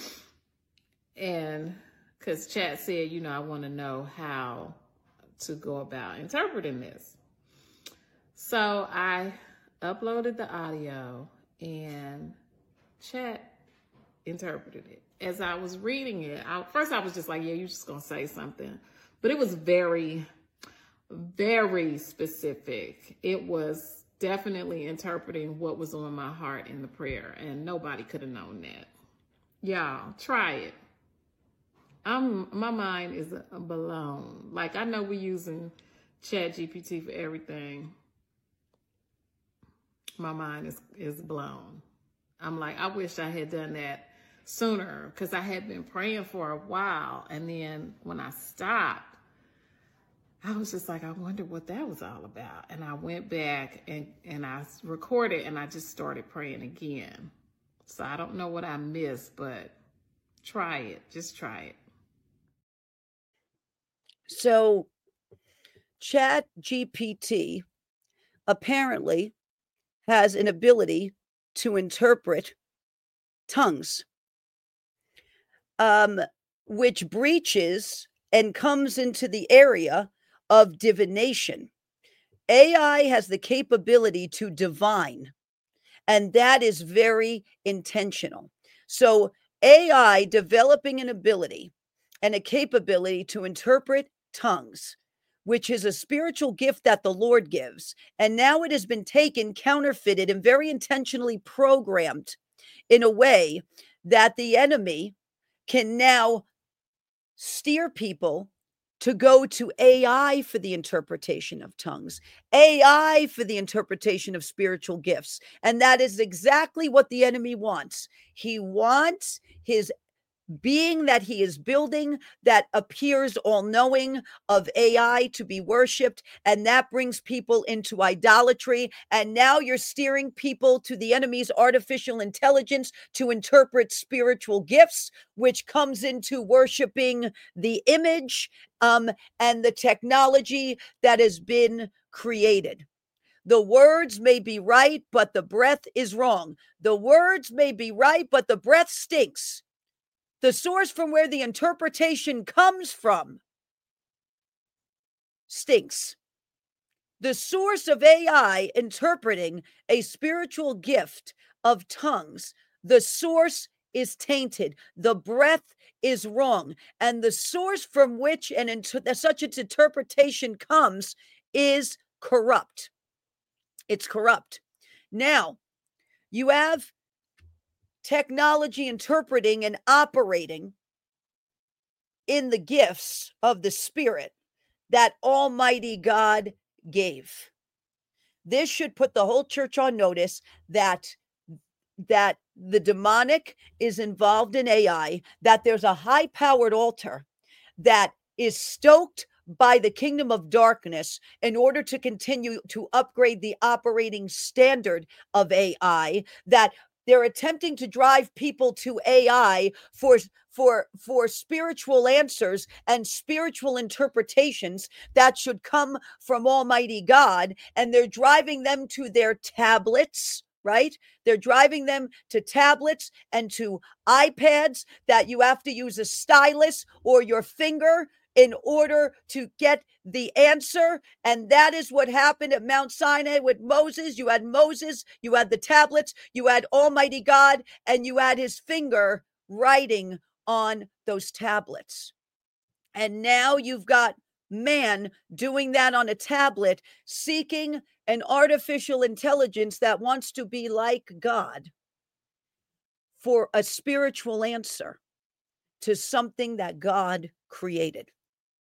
And because Chat said, I want to know how to go about interpreting this. So I uploaded the audio and Chat interpreted it. As I was reading it, first I was just like, yeah, you're just going to say something. But it was very, very specific. It was definitely interpreting what was on my heart in the prayer. And nobody could have known that. Y'all, try it. My mind is blown. Like, I know we're using ChatGPT for everything. My mind is blown. I'm like, I wish I had done that sooner, because I had been praying for a while. And then when I stopped, I was just like, I wonder what that was all about. And I went back and I recorded, and I just started praying again. So I don't know what I missed, but try it. Just try it. So ChatGPT apparently has an ability to interpret tongues, which breaches and comes into the area of divination. AI has the capability to divine, and that is very intentional. So AI developing an ability and a capability to interpret tongues, which is a spiritual gift that the Lord gives. And now it has been taken, counterfeited, and very intentionally programmed in a way that the enemy can now steer people to go to AI for the interpretation of tongues, AI for the interpretation of spiritual gifts. And that is exactly what the enemy wants. He wants his being that he is building that appears all-knowing of AI to be worshipped, and that brings people into idolatry. And now you're steering people to the enemy's artificial intelligence to interpret spiritual gifts, which comes into worshiping the image and the technology that has been created. The words may be right, but the breath is wrong. The words may be right, but the breath stinks. The source from where the interpretation comes from stinks. The source of AI interpreting a spiritual gift of tongues, the source is tainted. The breath is wrong. And the source from which such an interpretation comes is corrupt. It's corrupt. Now, you have technology interpreting and operating in the gifts of the Spirit that Almighty God gave. This should put the whole church on notice that the demonic is involved in AI, that there's a high-powered altar that is stoked by the kingdom of darkness in order to continue to upgrade the operating standard of AI, that they're attempting to drive people to AI for spiritual answers and spiritual interpretations that should come from Almighty God. And they're driving them to their tablets, right? They're driving them to tablets and to iPads that you have to use a stylus or your finger in order to get the answer. And that is what happened at Mount Sinai with Moses. You had Moses, you had the tablets, you had Almighty God, and you had his finger writing on those tablets. And now you've got man doing that on a tablet, seeking an artificial intelligence that wants to be like God for a spiritual answer to something that God created.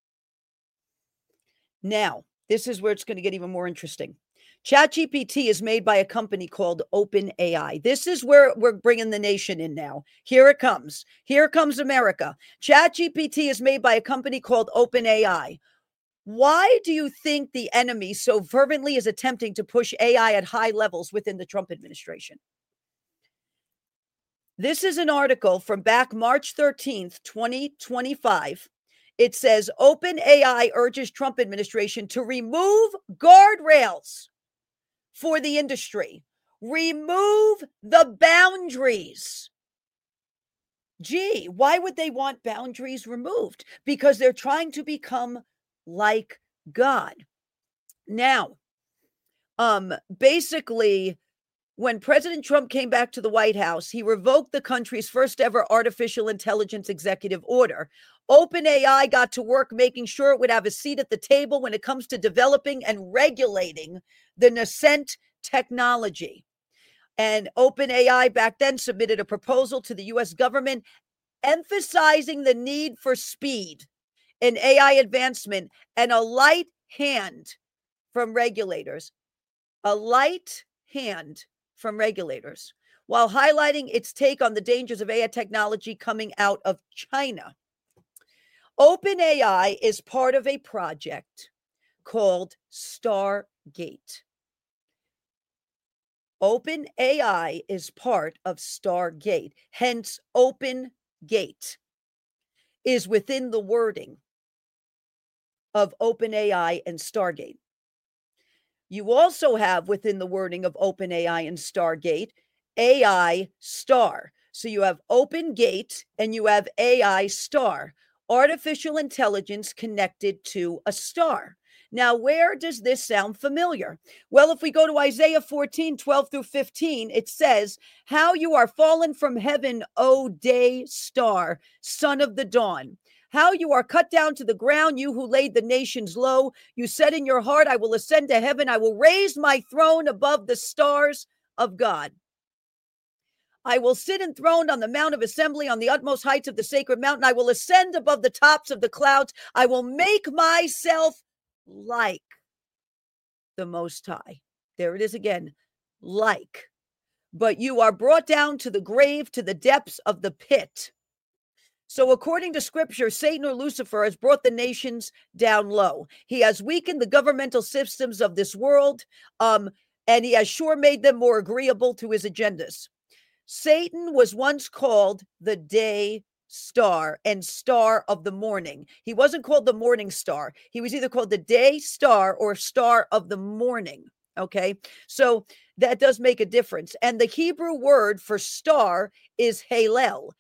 Now, this is where it's going to get even more interesting. ChatGPT is made by a company called OpenAI. This is where we're bringing the nation in now. Here it comes. Here comes America. ChatGPT is made by a company called OpenAI. Why do you think the enemy so fervently is attempting to push AI at high levels within the Trump administration? This is an article from back March 13th, 2025. It says OpenAI urges Trump administration to remove guardrails for the industry. Remove the boundaries. Gee, why would they want boundaries removed? Because they're trying to become like God. Now, basically, when President Trump came back to the White House, he revoked the country's first ever artificial intelligence executive order. OpenAI got to work making sure it would have a seat at the table when it comes to developing and regulating the nascent technology. And OpenAI back then submitted a proposal to the U.S. government emphasizing the need for speed in AI advancement and a light hand from regulators. A light hand from regulators, while highlighting its take on the dangers of AI technology coming out of China. OpenAI is part of a project called Stargate. OpenAI is part of Stargate, hence Open Gate is within the wording of OpenAI and Stargate. You also have within the wording of OpenAI and Stargate, AI Star. So you have Open Gate and you have AI Star, artificial intelligence connected to a star. Now, where does this sound familiar? Well, if we go to Isaiah 14, 12 through 15, it says, how you are fallen from heaven, O day star, son of the dawn. How you are cut down to the ground, you who laid the nations low. You said in your heart, I will ascend to heaven. I will raise my throne above the stars of God. I will sit enthroned on the mount of assembly on the utmost heights of the sacred mountain. I will ascend above the tops of the clouds. I will make myself like the Most High. There it is again, like. But you are brought down to the grave, to the depths of the pit. So according to scripture, Satan or Lucifer has brought the nations down low. He has weakened the governmental systems of this world, and he has sure made them more agreeable to his agendas. Satan was once called the day star and star of the morning. He wasn't called the morning star. He was either called the day star or star of the morning. Okay, so that does make a difference. And the Hebrew word for star is Hallel,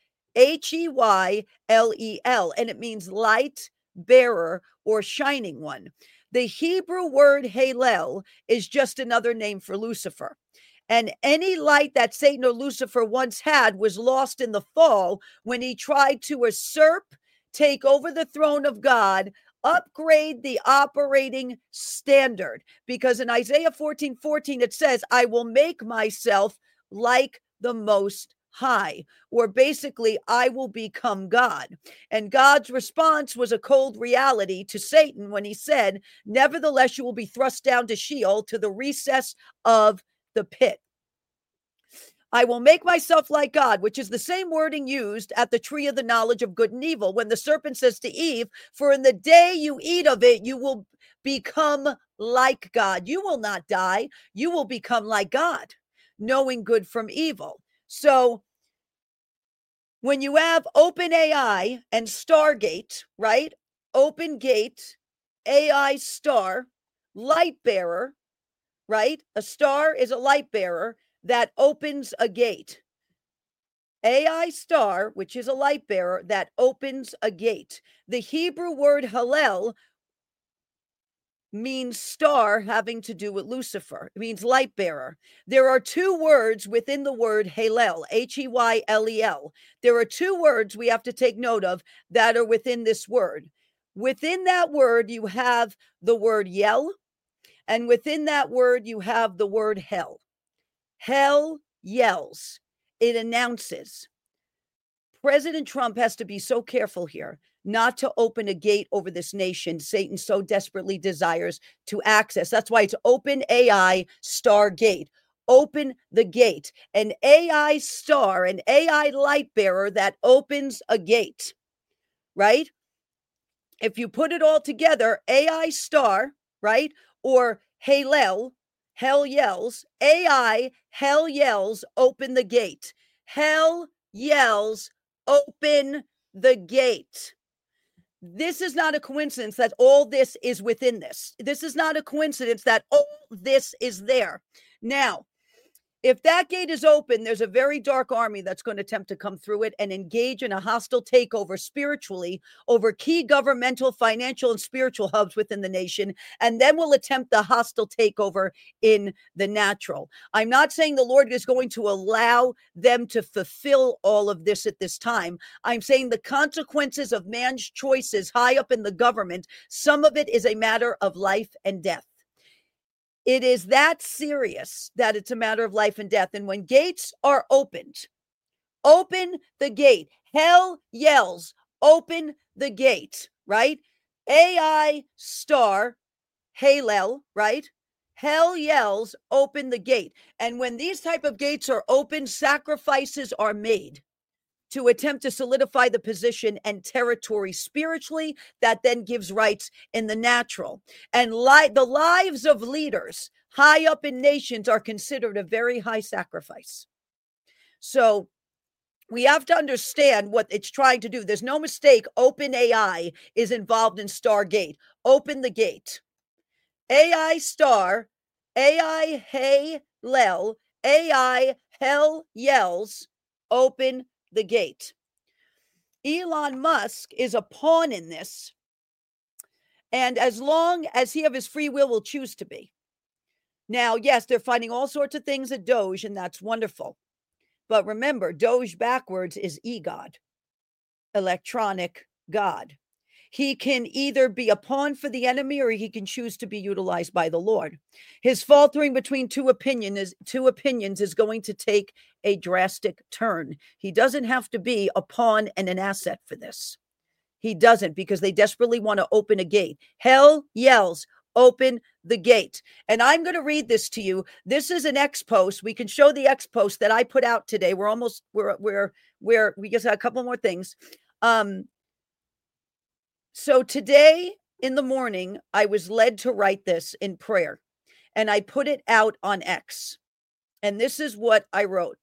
H-E-Y-L-E-L, and it means light bearer or shining one. The Hebrew word Hallel is just another name for Lucifer. And any light that Satan or Lucifer once had was lost in the fall when he tried to usurp, take over the throne of God, upgrade the operating standard. Because in Isaiah 14:14, it says, I will make myself like the Most High, or basically, I will become God. And God's response was a cold reality to Satan when he said, nevertheless, you will be thrust down to Sheol, to the recess of the pit. I will make myself like God, which is the same wording used at the tree of the knowledge of good and evil when the serpent says to Eve, for in the day you eat of it, you will become like God. You will not die. You will become like God, knowing good from evil. So when you have OpenAI and Stargate, right? Open Gate, AI Star, light bearer, right? A star is a light bearer. that opens a gate. Ai star, which is a light bearer that opens a gate. The Hebrew word Hallel means star, having to do with Lucifer. It means light bearer. There are two words within the word Hallel, Heyllel. There are two words we have to take note of that are within this word. Within that word, you have the word yell, and within that word, you have the word hell. Hell yells. It announces. President Trump has to be so careful here not to open a gate over this nation Satan so desperately desires to access. That's why it's open AI star gate. Open the gate. An AI star, an AI light bearer that opens a gate, right? If you put it all together, AI star, right? Or Hallel, hell yells, AI, hell yells, open the gate. Hell yells, open the gate. This is not a coincidence that all this is within this. This is not a coincidence that all this is there. Now, if that gate is open, there's a very dark army that's going to attempt to come through it and engage in a hostile takeover spiritually over key governmental, financial, and spiritual hubs within the nation, and then will attempt the hostile takeover in the natural. I'm not saying the Lord is going to allow them to fulfill all of this at this time. I'm saying the consequences of man's choices high up in the government, some of it is a matter of life and death. It is that serious that it's a matter of life and death. And when gates are opened, open the gate. Hell yells, open the gate, right? AI star, Hallel, right? Hell yells, open the gate. And when these type of gates are open, sacrifices are made to attempt to solidify the position and territory spiritually that then gives rights in the natural. And the lives of leaders high up in nations are considered a very high sacrifice. So we have to understand what it's trying to do. There's no mistake. OpenAI is involved in Stargate. Open the gate. AI star, AI Hallel, AI hell yells, open the gate. Elon Musk is a pawn in this. And as long as he of his free will choose to be. Now, yes, they're finding all sorts of things at Doge, and that's wonderful. But remember, Doge backwards is EGOD, electronic God. He can either be a pawn for the enemy or he can choose to be utilized by the Lord. His faltering between two opinions is going to take a drastic turn. He doesn't have to be a pawn and an asset for this. He doesn't, because they desperately want to open a gate. Hell yells, open the gate. And I'm going to read this to you. This is an X post. We can show the X post that I put out today. We just had a couple more things. So today in the morning, I was led to write this in prayer, and I put it out on X. And this is what I wrote.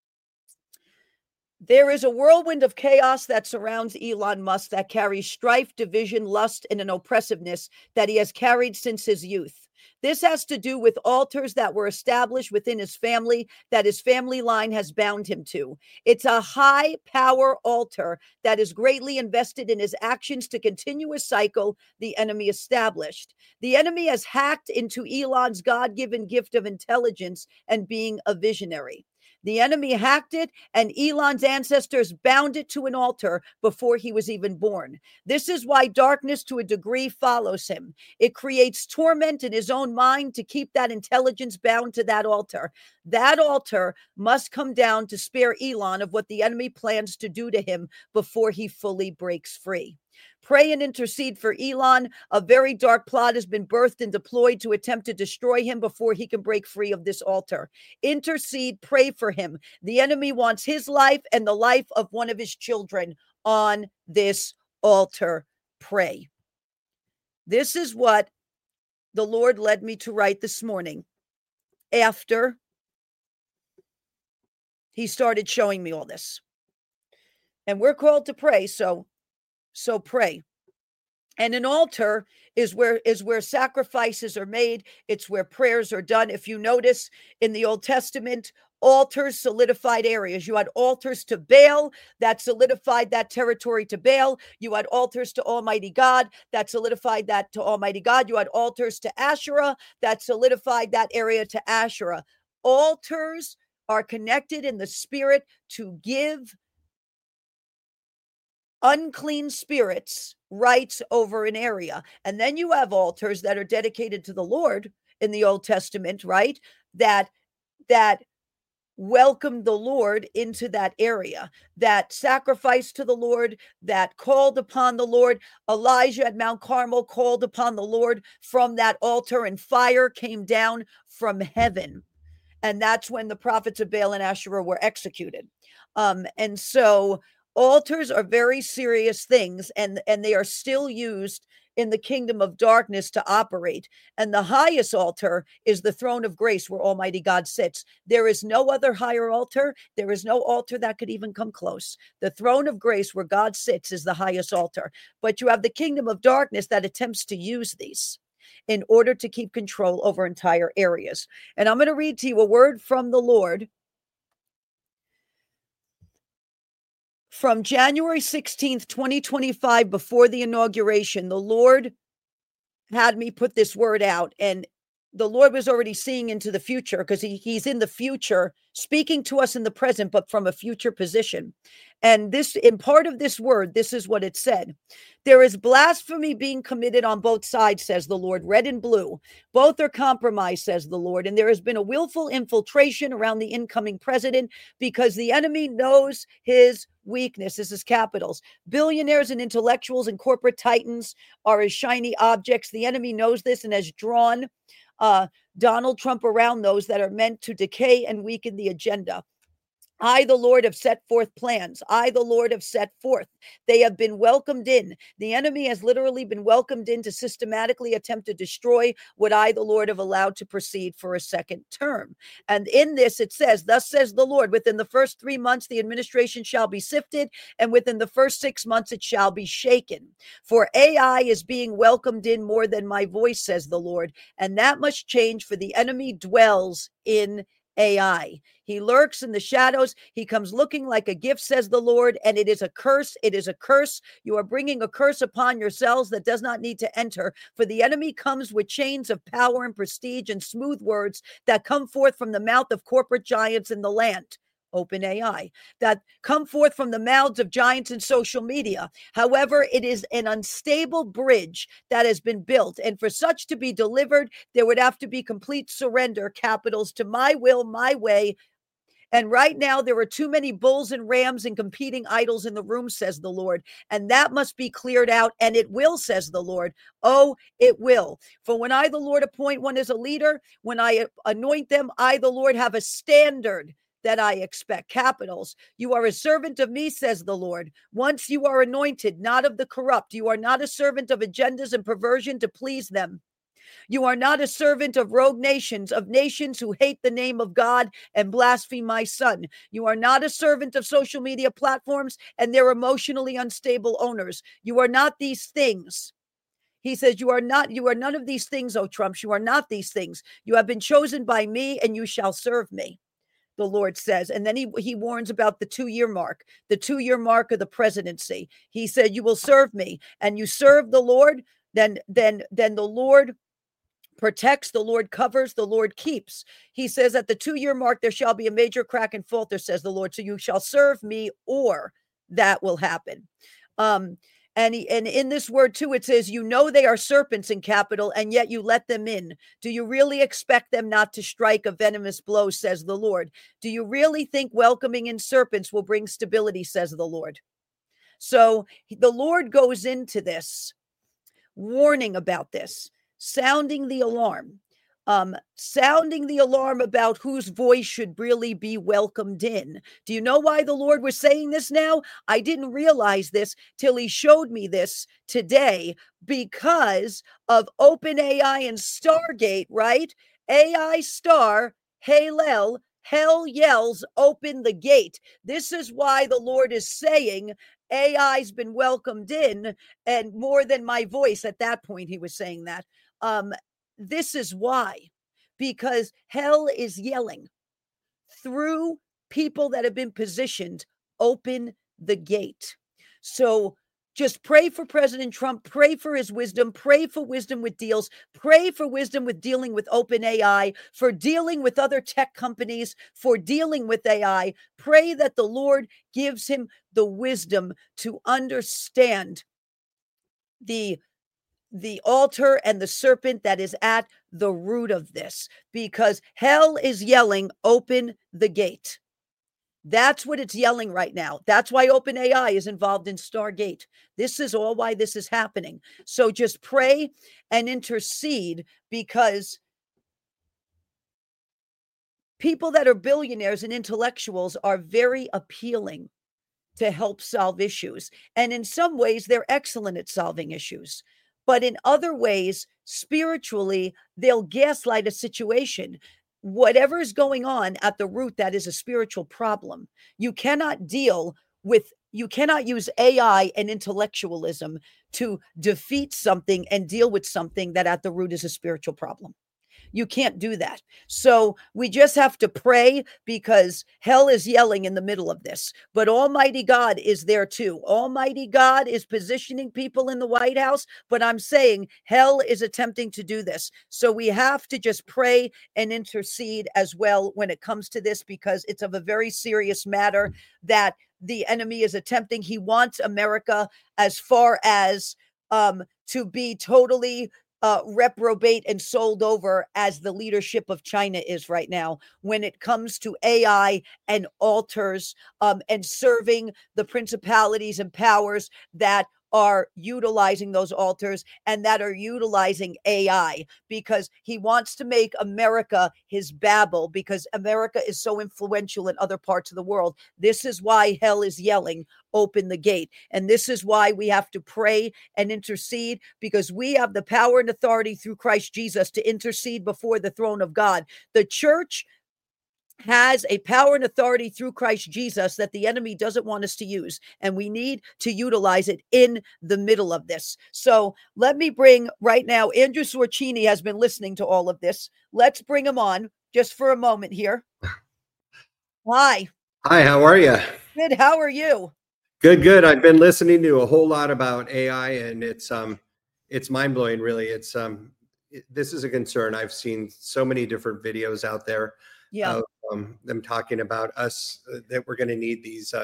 There is a whirlwind of chaos that surrounds Elon Musk that carries strife, division, lust, and an oppressiveness that he has carried since his youth. This has to do with altars that were established within his family that his family line has bound him to. It's a high power altar that is greatly invested in his actions to continue a cycle the enemy established. The enemy has hacked into Elon's God-given gift of intelligence and being a visionary. The enemy hacked it, and Elon's ancestors bound it to an altar before he was even born. This is why darkness to a degree follows him. It creates torment in his own mind to keep that intelligence bound to that altar. That altar must come down to spare Elon of what the enemy plans to do to him before he fully breaks free. Pray and intercede for Elon. A very dark plot has been birthed and deployed to attempt to destroy him before he can break free of this altar. Intercede, pray for him. The enemy wants his life and the life of one of his children on this altar. Pray. This is what the Lord led me to write this morning after he started showing me all this. And we're called to pray, so pray. And an altar is where sacrifices are made. It's where prayers are done. If you notice in the Old Testament, altars solidified areas. You had altars to Baal that solidified that territory to Baal. You had altars to Almighty God that solidified that to Almighty God. You had altars to Asherah that solidified that area to Asherah. Altars are connected in the spirit to give unclean spirits rights over an area. And then you have altars that are dedicated to the Lord in the Old Testament, right? That welcomed the Lord into that area, that sacrificed to the Lord, that called upon the Lord. Elijah at Mount Carmel called upon the Lord from that altar, and fire came down from heaven. And that's when the prophets of Baal and Asherah were executed. And so altars are very serious things, and they are still used in the kingdom of darkness to operate. And the highest altar is the throne of grace where Almighty God sits. There is no other higher altar. There is no altar that could even come close. The throne of grace where God sits is the highest altar. But you have the kingdom of darkness that attempts to use these in order to keep control over entire areas. And I'm going to read to you a word from the Lord from January 16th, 2025, before the inauguration. The Lord had me put this word out, and the Lord was already seeing into the future, because he's in the future, speaking to us in the present, but from a future position. And this, in part of this word, this is what it said. There is blasphemy being committed on both sides, says the Lord, red and blue. Both are compromised, says the Lord. And there has been a willful infiltration around the incoming president because the enemy knows his weakness. This is capitals. Billionaires and intellectuals and corporate titans are as shiny objects. The enemy knows this and has drawn Donald Trump around those that are meant to decay and weaken the agenda. I, the Lord, have set forth plans. I, the Lord, have set forth. They have been welcomed in. The enemy has literally been welcomed in to systematically attempt to destroy what I, the Lord, have allowed to proceed for a second term. And in this, it says, thus says the Lord, within the first 3 months, the administration shall be sifted, and within the first 6 months, it shall be shaken. For AI is being welcomed in more than my voice, says the Lord. And that must change, for the enemy dwells in AI. He lurks in the shadows. He comes looking like a gift, says the Lord, and it is a curse. It is a curse. You are bringing a curse upon yourselves that does not need to enter, for the enemy comes with chains of power and prestige and smooth words that come forth from the mouth of corporate giants in the land. OpenAI, that come forth from the mouths of giants in social media. However, it is an unstable bridge that has been built. And for such to be delivered, there would have to be complete surrender, capitals, to my will, my way. And right now, there are too many bulls and rams and competing idols in the room, says the Lord. And that must be cleared out. And it will, says the Lord. Oh, it will. For when I, the Lord, appoint one as a leader, when I anoint them, I, the Lord, have a standard that I expect, capitals. You are a servant of me, says the Lord. Once you are anointed, not of the corrupt. You are not a servant of agendas and perversion to please them. You are not a servant of rogue nations, of nations who hate the name of God and blaspheme my son. You are not a servant of social media platforms and their emotionally unstable owners. You are not these things. He says, you are none of these things, O Trump. You are not these things. You have been chosen by me and you shall serve me, the Lord says. And then he warns about the 2-year mark, the 2-year mark of the presidency. He said, you will serve me, and you serve the Lord, then the Lord protects, the Lord covers, the Lord keeps. He says at the 2-year mark, there shall be a major crack and falter, says the Lord. So you shall serve me, or that will happen. And in this word too, it says, you know, they are serpents in capital, and yet you let them in. Do you really expect them not to strike a venomous blow, says the Lord? Do you really think welcoming in serpents will bring stability, says the Lord? So the Lord goes into this, warning about this, sounding the alarm about whose voice should really be welcomed in. Do you know why the Lord was saying this now? I didn't realize this till he showed me this today, because of OpenAI and Stargate, right? AI star, hell yells, open the gate. This is why the Lord is saying AI's been welcomed in, and more than my voice at that point, he was saying that. This is why, because hell is yelling through people that have been positioned, open the gate. So just pray for President Trump, pray for his wisdom, pray for wisdom with deals, pray for wisdom with dealing with OpenAI, for dealing with other tech companies, for dealing with AI. Pray that the Lord gives him the wisdom to understand the altar and the serpent that is at the root of this, because hell is yelling, open the gate. That's what it's yelling right now. That's why OpenAI is involved in Stargate. This is all why this is happening. So just pray and intercede, because people that are billionaires and intellectuals are very appealing to help solve issues. And in some ways, they're excellent at solving issues. But in other ways, spiritually, they'll gaslight a situation. Whatever is going on at the root, that is a spiritual problem. You cannot use AI and intellectualism to defeat something and deal with something that at the root is a spiritual problem. You can't do that. So we just have to pray, because hell is yelling in the middle of this. But Almighty God is there too. Almighty God is positioning people in the White House. But I'm saying hell is attempting to do this. So we have to just pray and intercede as well when it comes to this, because it's of a very serious matter that the enemy is attempting. He wants America as far as to be totally reprobate and sold over as the leadership of China is right now when it comes to AI and altars and serving the principalities and powers that are utilizing those altars and that are utilizing AI, because he wants to make America his Babel, because America is so influential in other parts of the world. This is why hell is yelling, open the gate. And this is why we have to pray and intercede, because we have the power and authority through Christ Jesus to intercede before the throne of God. The church has a power and authority through Christ Jesus that the enemy doesn't want us to use, and we need to utilize it in the middle of this. So let me bring right now, Andrew Sorcini has been listening to all of this. Let's bring him on just for a moment here. Hi. Hi, how are you? Good. How are you? Good. I've been listening to a whole lot about AI, and it's mind-blowing, really. This is a concern. I've seen so many different videos out there. Yeah. Of them talking about us that we're going to need these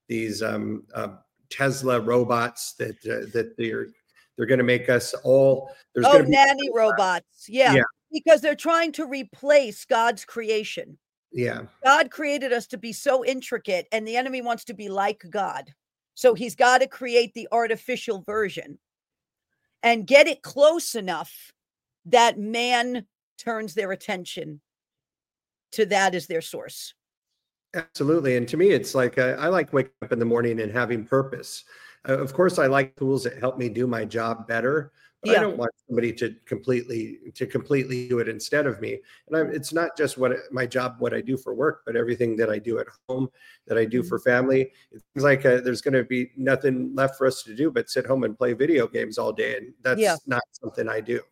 Tesla robots that they're going to make us all. There's going to be nanny robots. Yeah, because they're trying to replace God's creation. Yeah, God created us to be so intricate, and the enemy wants to be like God. So he's got to create the artificial version and get it close enough that man turns their attention to that as their source. Absolutely. And to me, it's like I like waking up in the morning and having purpose. Of course, I like tools that help me do my job better. But I don't want somebody to completely do it instead of me. And it's not just what I do for work, but everything that I do at home, that I do for family. It seems like there's going to be nothing left for us to do but sit home and play video games all day. And that's not something I do.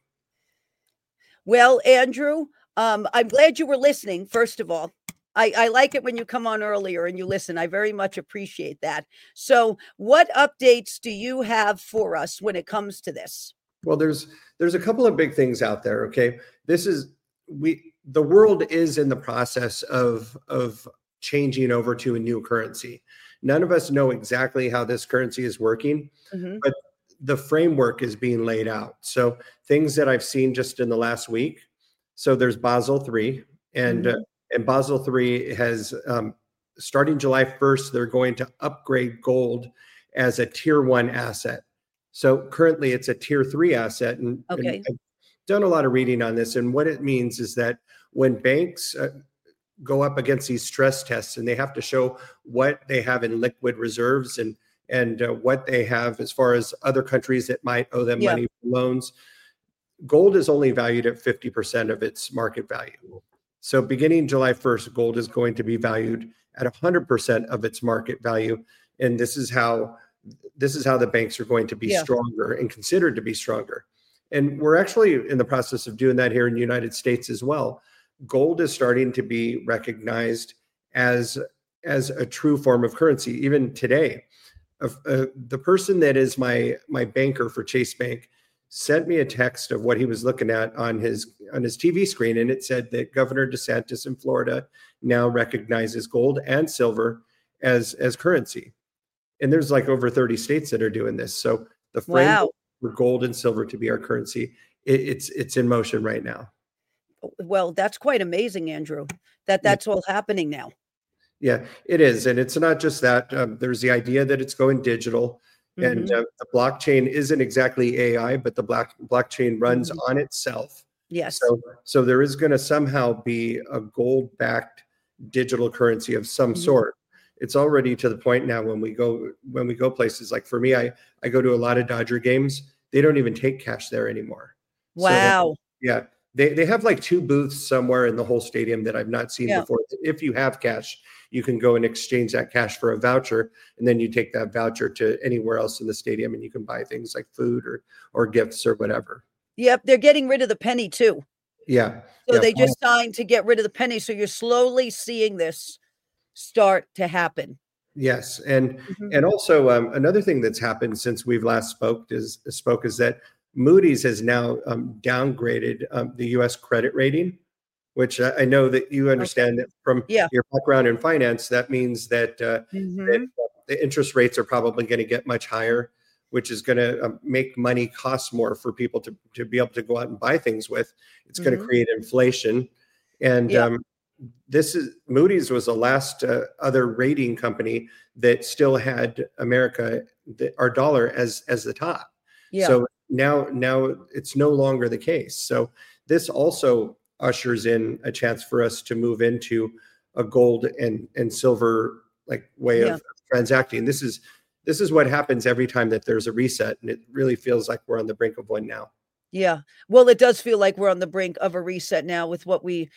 Well, Andrew, I'm glad you were listening, first of all. I like it when you come on earlier and you listen. I very much appreciate that. So what updates do you have for us when it comes to this? Well, there's a couple of big things out there. Okay. The world is in the process of changing over to a new currency. None of us know exactly how this currency is working, but the framework is being laid out. So things that I've seen just in the last week. So there's Basel III, and Basel III has, starting July 1st, they're going to upgrade gold as a tier 1 asset. So currently it's a tier 3 asset. And I've done a lot of reading on this. And what it means is that when banks go up against these stress tests and they have to show what they have in liquid reserves and what they have as far as other countries that might owe them money for loans, gold is only valued at 50% of its market value. So beginning July 1st, gold is going to be valued at 100% of its market value. And this is how this is how the banks are going to be Yeah. stronger and considered to be stronger. And we're actually in the process of doing that here in the United States as well. Gold is starting to be recognized as a true form of currency, even today. The person that is my banker for Chase Bank sent me a text of what he was looking at on his TV screen, and it said that Governor DeSantis in Florida now recognizes gold and silver as currency. And there's like over 30 states that are doing this. So the framework for gold and silver to be our currency, it's in motion right now. Well, that's quite amazing, Andrew, that's all happening now. Yeah, it is. And it's not just that. There's the idea that it's going digital. And the blockchain isn't exactly AI, but the blockchain runs on itself. Yes. So there is going to somehow be a gold-backed digital currency of some sort. It's already to the point now when we go places, like for me, I go to a lot of Dodger games. They don't even take cash there anymore. Wow. So, yeah. They have like 2 booths somewhere in the whole stadium that I've not seen before. If you have cash, you can go and exchange that cash for a voucher, and then you take that voucher to anywhere else in the stadium, and you can buy things like food or gifts or whatever. Yep, they're getting rid of the penny too. Yeah. So they just signed to get rid of the penny. So you're slowly seeing this start to happen. Yes, and also another thing that's happened since we've last spoke is that Moody's has now downgraded the U.S. credit rating, which I know that you understand that from your background in finance. That means that, that the interest rates are probably going to get much higher, which is going to make money cost more for people to be able to go out and buy things with. It's going to create inflation. And Moody's was the last other rating company that still had America, our dollar as the top. Yeah. So now it's no longer the case. So this also ushers in a chance for us to move into a gold and silver like way of transacting. This is what happens every time that there's a reset, and it really feels like we're on the brink of one now. Yeah. Well, it does feel like we're on the brink of a reset now with what we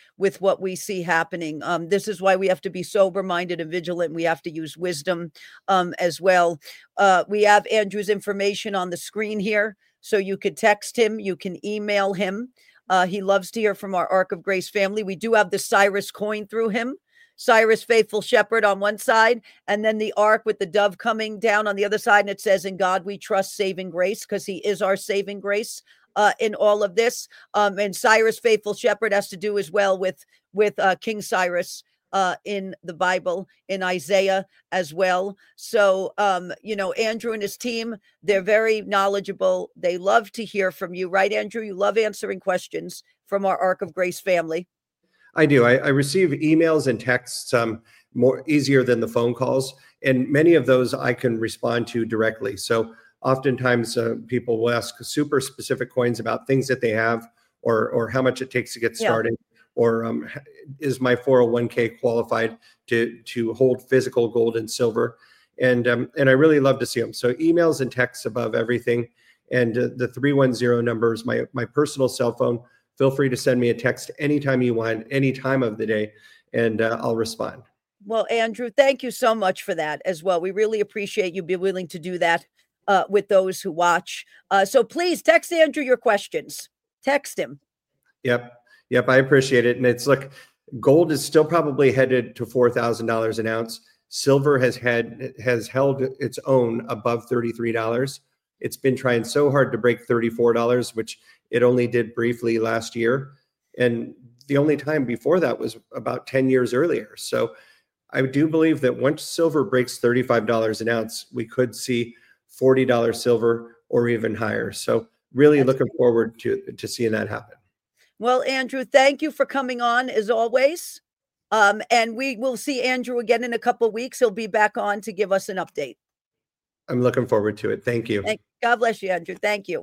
see happening. This is why we have to be sober-minded and vigilant. We have to use wisdom as well. We have Andrew's information on the screen here, so you could text him, you can email him. He loves to hear from our Ark of Grace family. We do have the Cyrus coin through him. Cyrus, faithful shepherd on one side, and then the ark with the dove coming down on the other side. And it says, in God we trust, saving grace, because he is our saving grace in all of this. And Cyrus, faithful shepherd, has to do as well with King Cyrus in the Bible, in Isaiah as well. So, Andrew and his team, they're very knowledgeable. They love to hear from you, right, Andrew? You love answering questions from our Ark of Grace family. I do. I receive emails and texts more easier than the phone calls, and many of those I can respond to directly. So oftentimes people will ask super specific coins about things that they have, or how much it takes to get started, or is my 401k qualified to hold physical gold and silver, and I really love to see them. So emails and texts above everything, and the 310 number is my personal cell phone. Feel free to send me a text anytime you want, any time of the day, and I'll respond. Well, Andrew, thank you so much for that as well. We really appreciate you being willing to do that with those who watch. So please text Andrew your questions. Text him. Yep. I appreciate it. And it's like gold is still probably headed to $4,000 an ounce. Silver has held its own above $33. It's been trying so hard to break $34, which it only did briefly last year. And the only time before that was about 10 years earlier. So I do believe that once silver breaks $35 an ounce, we could see $40 silver or even higher. So really looking forward to seeing that happen. Well, Andrew, thank you for coming on as always. And we will see Andrew again in a couple of weeks. He'll be back on to give us an update. I'm looking forward to it. Thank you. God bless you, Andrew. Thank you.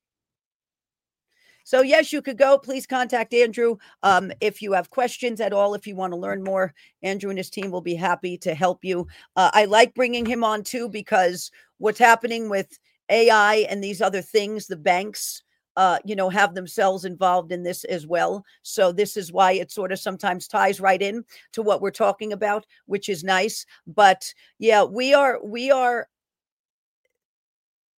So yes, you could go. Please contact Andrew if you have questions at all. If you want to learn more, Andrew and his team will be happy to help you. I like bringing him on too, because what's happening with AI and these other things, the banks, have themselves involved in this as well. So this is why it sort of sometimes ties right in to what we're talking about, which is nice. But yeah, we are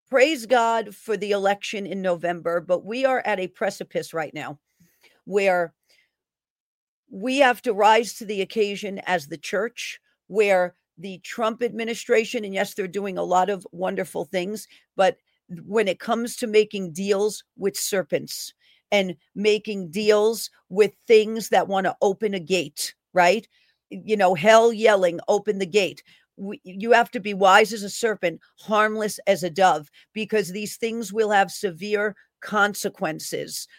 praise God for the election in November, but we are at a precipice right now where we have to rise to the occasion as the church, where the Trump administration, and yes, they're doing a lot of wonderful things, but when it comes to making deals with serpents and making deals with things that want to open a gate, right? Hell yelling, open the gate. You have to be wise as a serpent, harmless as a dove, because these things will have severe consequences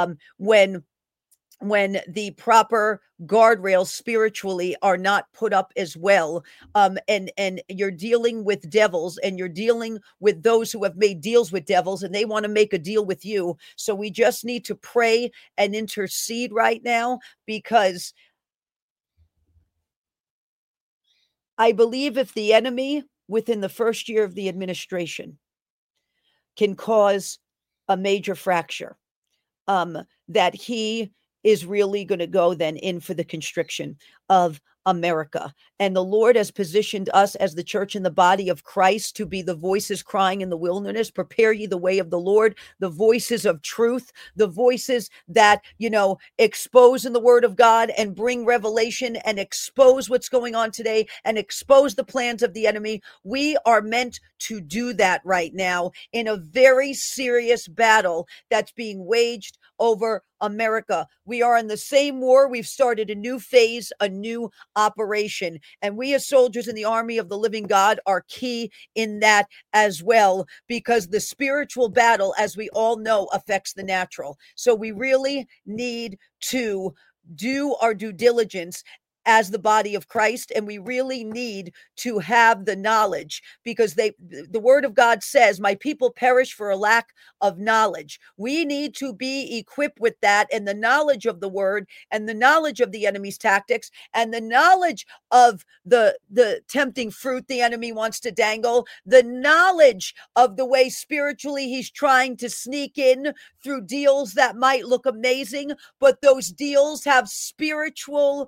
when the proper guardrails spiritually are not put up as well. And you're dealing with devils, and you're dealing with those who have made deals with devils, and they want to make a deal with you. So we just need to pray and intercede right now, because I believe if the enemy within the first year of the administration can cause a major fracture, that he is really going to go then in for the constriction of America. And the Lord has positioned us as the church and the body of Christ to be the voices crying in the wilderness, prepare ye the way of the Lord, the voices of truth, the voices that, expose in the word of God and bring revelation and expose what's going on today and expose the plans of the enemy. We are meant to do that right now in a very serious battle that's being waged over America. We are in the same war. We've started a new phase, a new operation. And we as soldiers in the army of the living God are key in that as well, because the spiritual battle, as we all know, affects the natural. So we really need to do our due diligence as the body of Christ, and we really need to have the knowledge, because the word of God says, my people perish for a lack of knowledge. We need to be equipped with that, and the knowledge of the word, and the knowledge of the enemy's tactics, and the knowledge of the tempting fruit the enemy wants to dangle, the knowledge of the way spiritually he's trying to sneak in through deals that might look amazing, but those deals have spiritual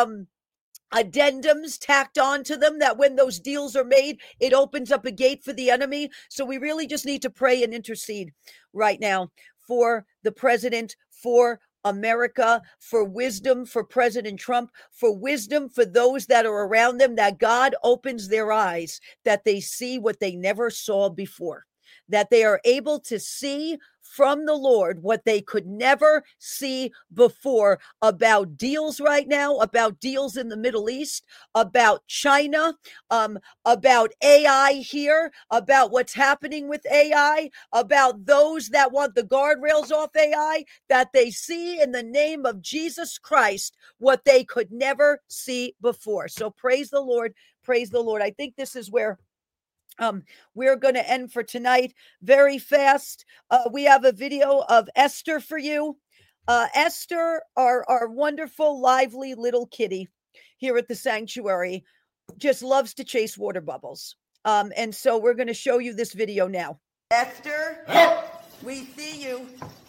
addendums tacked onto them, that when those deals are made, it opens up a gate for the enemy. So we really just need to pray and intercede right now for the president, for America, for wisdom for President Trump, for wisdom for those that are around them, that God opens their eyes, that they see what they never saw before, that they are able to see from the Lord what they could never see before, about deals right now, about deals in the Middle East, about China, about AI here, about what's happening with AI, about those that want the guardrails off AI, that they see in the name of Jesus Christ what they could never see before. So praise the Lord. Praise the Lord. I think this is where we're going to end for tonight very fast. We have a video of Esther for you. Esther, our wonderful, lively little kitty here at the sanctuary, just loves to chase water bubbles. And so we're going to show you this video now. Esther, we see you.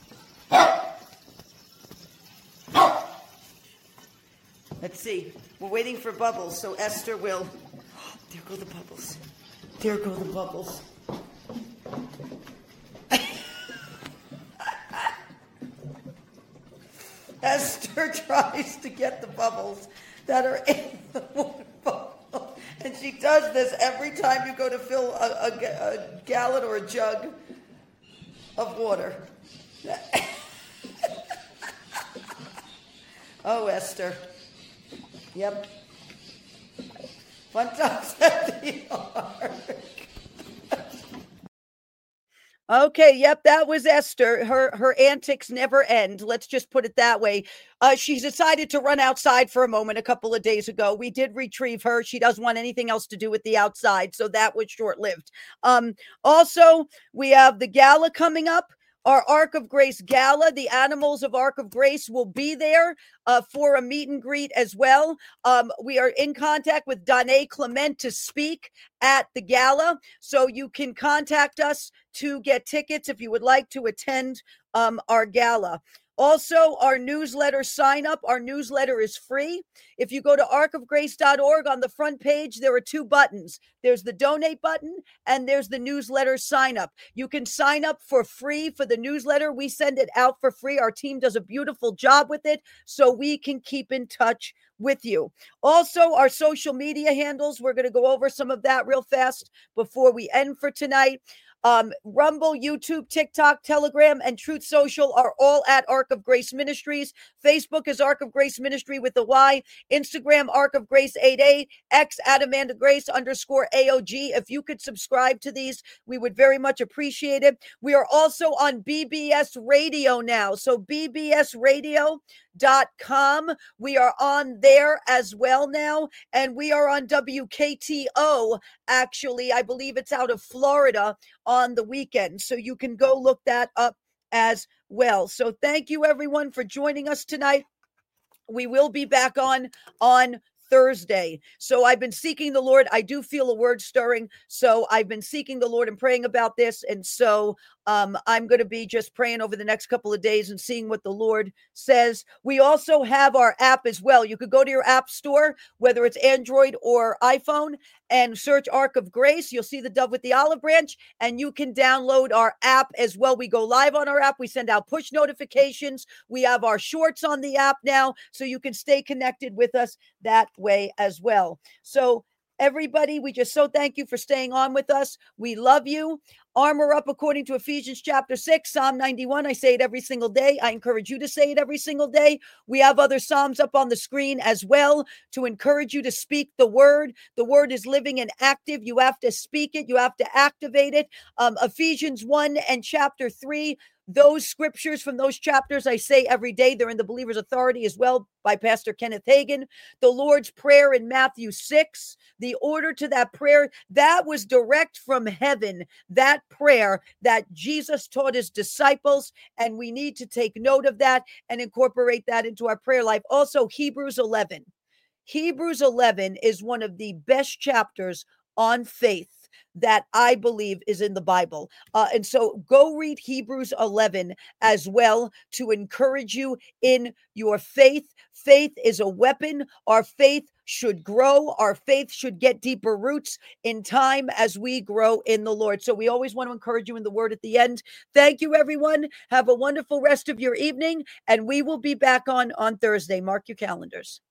Let's see. We're waiting for bubbles, so Esther will... There go the bubbles. There go the bubbles. Esther tries to get the bubbles that are in the water bottle. And she does this every time you go to fill a gallon or a jug of water. Oh, Esther. Yep. Fun times at the Ark. Okay, yep, that was Esther. Her antics never end. Let's just put it that way. She's decided to run outside for a moment a couple of days ago. We did retrieve her. She doesn't want anything else to do with the outside, so that was short-lived. Also, we have the gala coming up. Our Ark of Grace Gala. The animals of Ark of Grace will be there for a meet and greet as well. We are in contact with Danae Clement to speak at the gala, so you can contact us to get tickets if you would like to attend our gala. Also, our newsletter sign up. Our newsletter is free. If you go to arcofgrace.org, on the front page, there are two buttons. There's the donate button and there's the newsletter sign up. You can sign up for free for the newsletter. We send it out for free. Our team does a beautiful job with it so we can keep in touch with you. Also, our social media handles, we're going to go over some of that real fast before we end for tonight. Rumble, YouTube, TikTok, Telegram, and Truth Social are all at Ark of Grace Ministries. Facebook is Ark of Grace Ministry with a Y. Instagram, Ark of Grace 88. X at Amanda Grace _AOG. If you could subscribe to these, we would very much appreciate it. We are also on BBS Radio now. So bbsradio.com. We are on there as well now. And we are on WKTO. Actually, I believe it's out of Florida on the weekend. So you can go look that up as well. So thank you everyone for joining us tonight. We will be back on Thursday. So I've been seeking the Lord. I do feel a word stirring. So I've been seeking the Lord and praying about this. And so I'm going to be just praying over the next couple of days and seeing what the Lord says. We also have our app as well. You could go to your app store, whether it's Android or iPhone, and search Ark of Grace. You'll see the dove with the olive branch, and you can download our app as well. We go live on our app. We send out push notifications. We have our shorts on the app now, so you can stay connected with us that way as well. So everybody, we just so thank you for staying on with us. We love you. Armor up according to Ephesians chapter 6, Psalm 91. I say it every single day. I encourage you to say it every single day. We have other Psalms up on the screen as well to encourage you to speak the word. The word is living and active. You have to speak it. You have to activate it. Ephesians 1 and chapter 3. Those scriptures from those chapters, I say every day, they're in the Believer's Authority as well by Pastor Kenneth Hagin. The Lord's Prayer in Matthew 6, the order to that prayer, that was direct from heaven, that prayer that Jesus taught his disciples, and we need to take note of that and incorporate that into our prayer life. Also, Hebrews 11. Hebrews 11 is one of the best chapters on faith that I believe is in the Bible. And so go read Hebrews 11 as well to encourage you in your faith. Faith is a weapon. Our faith should grow. Our faith should get deeper roots in time as we grow in the Lord. So we always want to encourage you in the word at the end. Thank you, everyone. Have a wonderful rest of your evening, and we will be back on Thursday. Mark your calendars.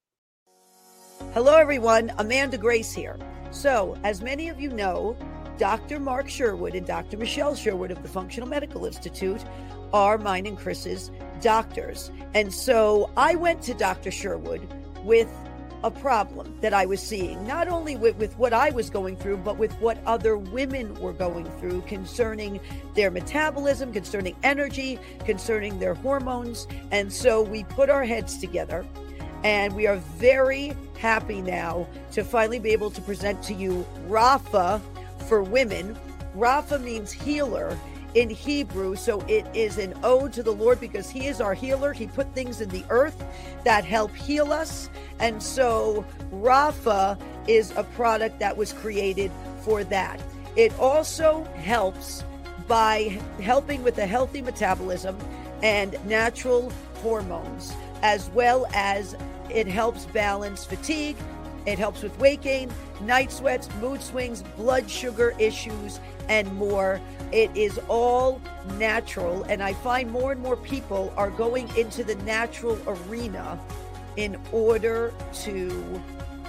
Hello, everyone. Amanda Grace here. So, as many of you know, Dr. Mark Sherwood and Dr. Michelle Sherwood of the Functional Medical Institute are mine and Chris's doctors. And so I went to Dr. Sherwood with a problem that I was seeing, not only with what I was going through, but with what other women were going through concerning their metabolism, concerning energy, concerning their hormones. And so we put our heads together. And we are very happy now to finally be able to present to you Rapha for women. Rapha means healer in Hebrew. So it is an ode to the Lord because he is our healer. He put things in the earth that help heal us. And so Rapha is a product that was created for that. It also helps by helping with a healthy metabolism and natural hormones, as well as it helps balance fatigue. It helps with weight gain, night sweats, mood swings, blood sugar issues, and more. It is all natural. And I find more and more people are going into the natural arena in order to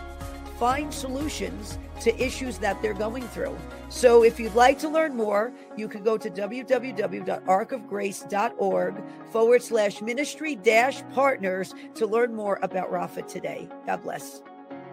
find solutions to issues that they're going through. So if you'd like to learn more, you can go to www.arkofgrace.org/ministry-partners to learn more about Rapha today. God bless.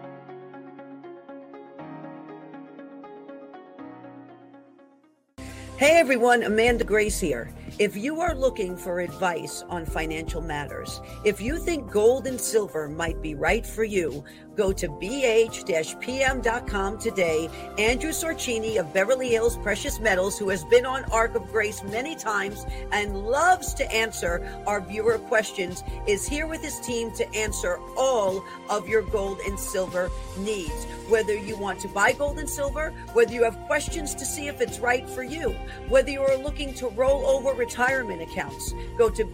Hey everyone, Amanda Grace here. If you are looking for advice on financial matters, if you think gold and silver might be right for you, go to bh-pm.com today. Andrew Sorcini of Beverly Hills Precious Metals, who has been on Ark of Grace many times and loves to answer our viewer questions, is here with his team to answer all of your gold and silver needs. Whether you want to buy gold and silver, whether you have questions to see if it's right for you, whether you are looking to roll over retirement accounts. Go to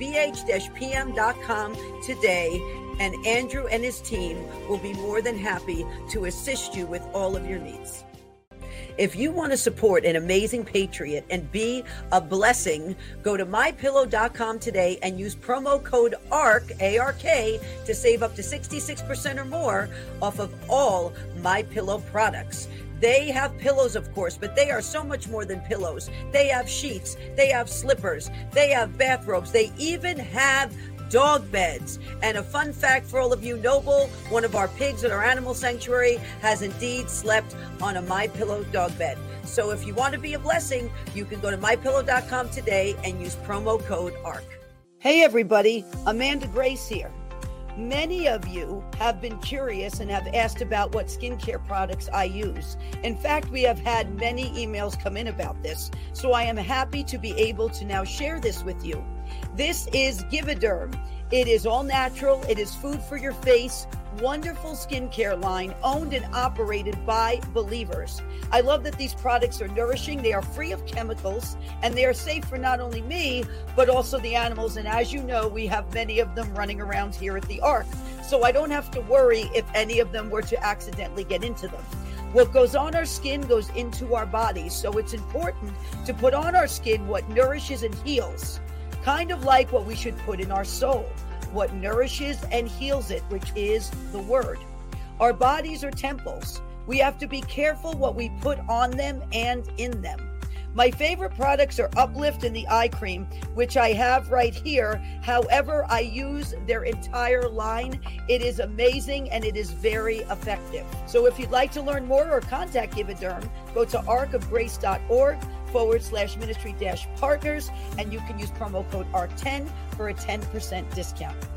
bh-pm.com today, and Andrew and his team will be more than happy to assist you with all of your needs. If you want to support an amazing patriot and be a blessing, go to mypillow.com today and use promo code ARK, A-R-K, to save up to 66% or more off of all MyPillow products. They have pillows, of course, but they are so much more than pillows. They have sheets, they have slippers, they have bathrobes, they even have dog beds. And a fun fact for all of you, Noble, one of our pigs at our animal sanctuary, has indeed slept on a MyPillow dog bed. So if you want to be a blessing, you can go to mypillow.com today and use promo code ARK. Hey everybody, Amanda Grace here. Many of you have been curious and have asked about what skincare products I use. In fact, we have had many emails come in about this, so I am happy to be able to now share this with you. This is Givaderm. It is all natural. It is food for your face. Wonderful skincare line owned and operated by believers. I love that these products are nourishing. They are free of chemicals, and they are safe for not only me, but also the animals. And as you know, we have many of them running around here at the Ark. So I don't have to worry if any of them were to accidentally get into them. What goes on our skin goes into our bodies. So it's important to put on our skin what nourishes and heals. Kind of like what we should put in our soul, what nourishes and heals it, which is the word. Our bodies are temples. We have to be careful what we put on them and in them. My favorite products are Uplift and the eye cream, which I have right here. However, I use their entire line. It is amazing and it is very effective. So if you'd like to learn more or contact Givaderm, go to arkofgrace.org/ministry-partners, and you can use promo code ARK10 for a 10% discount.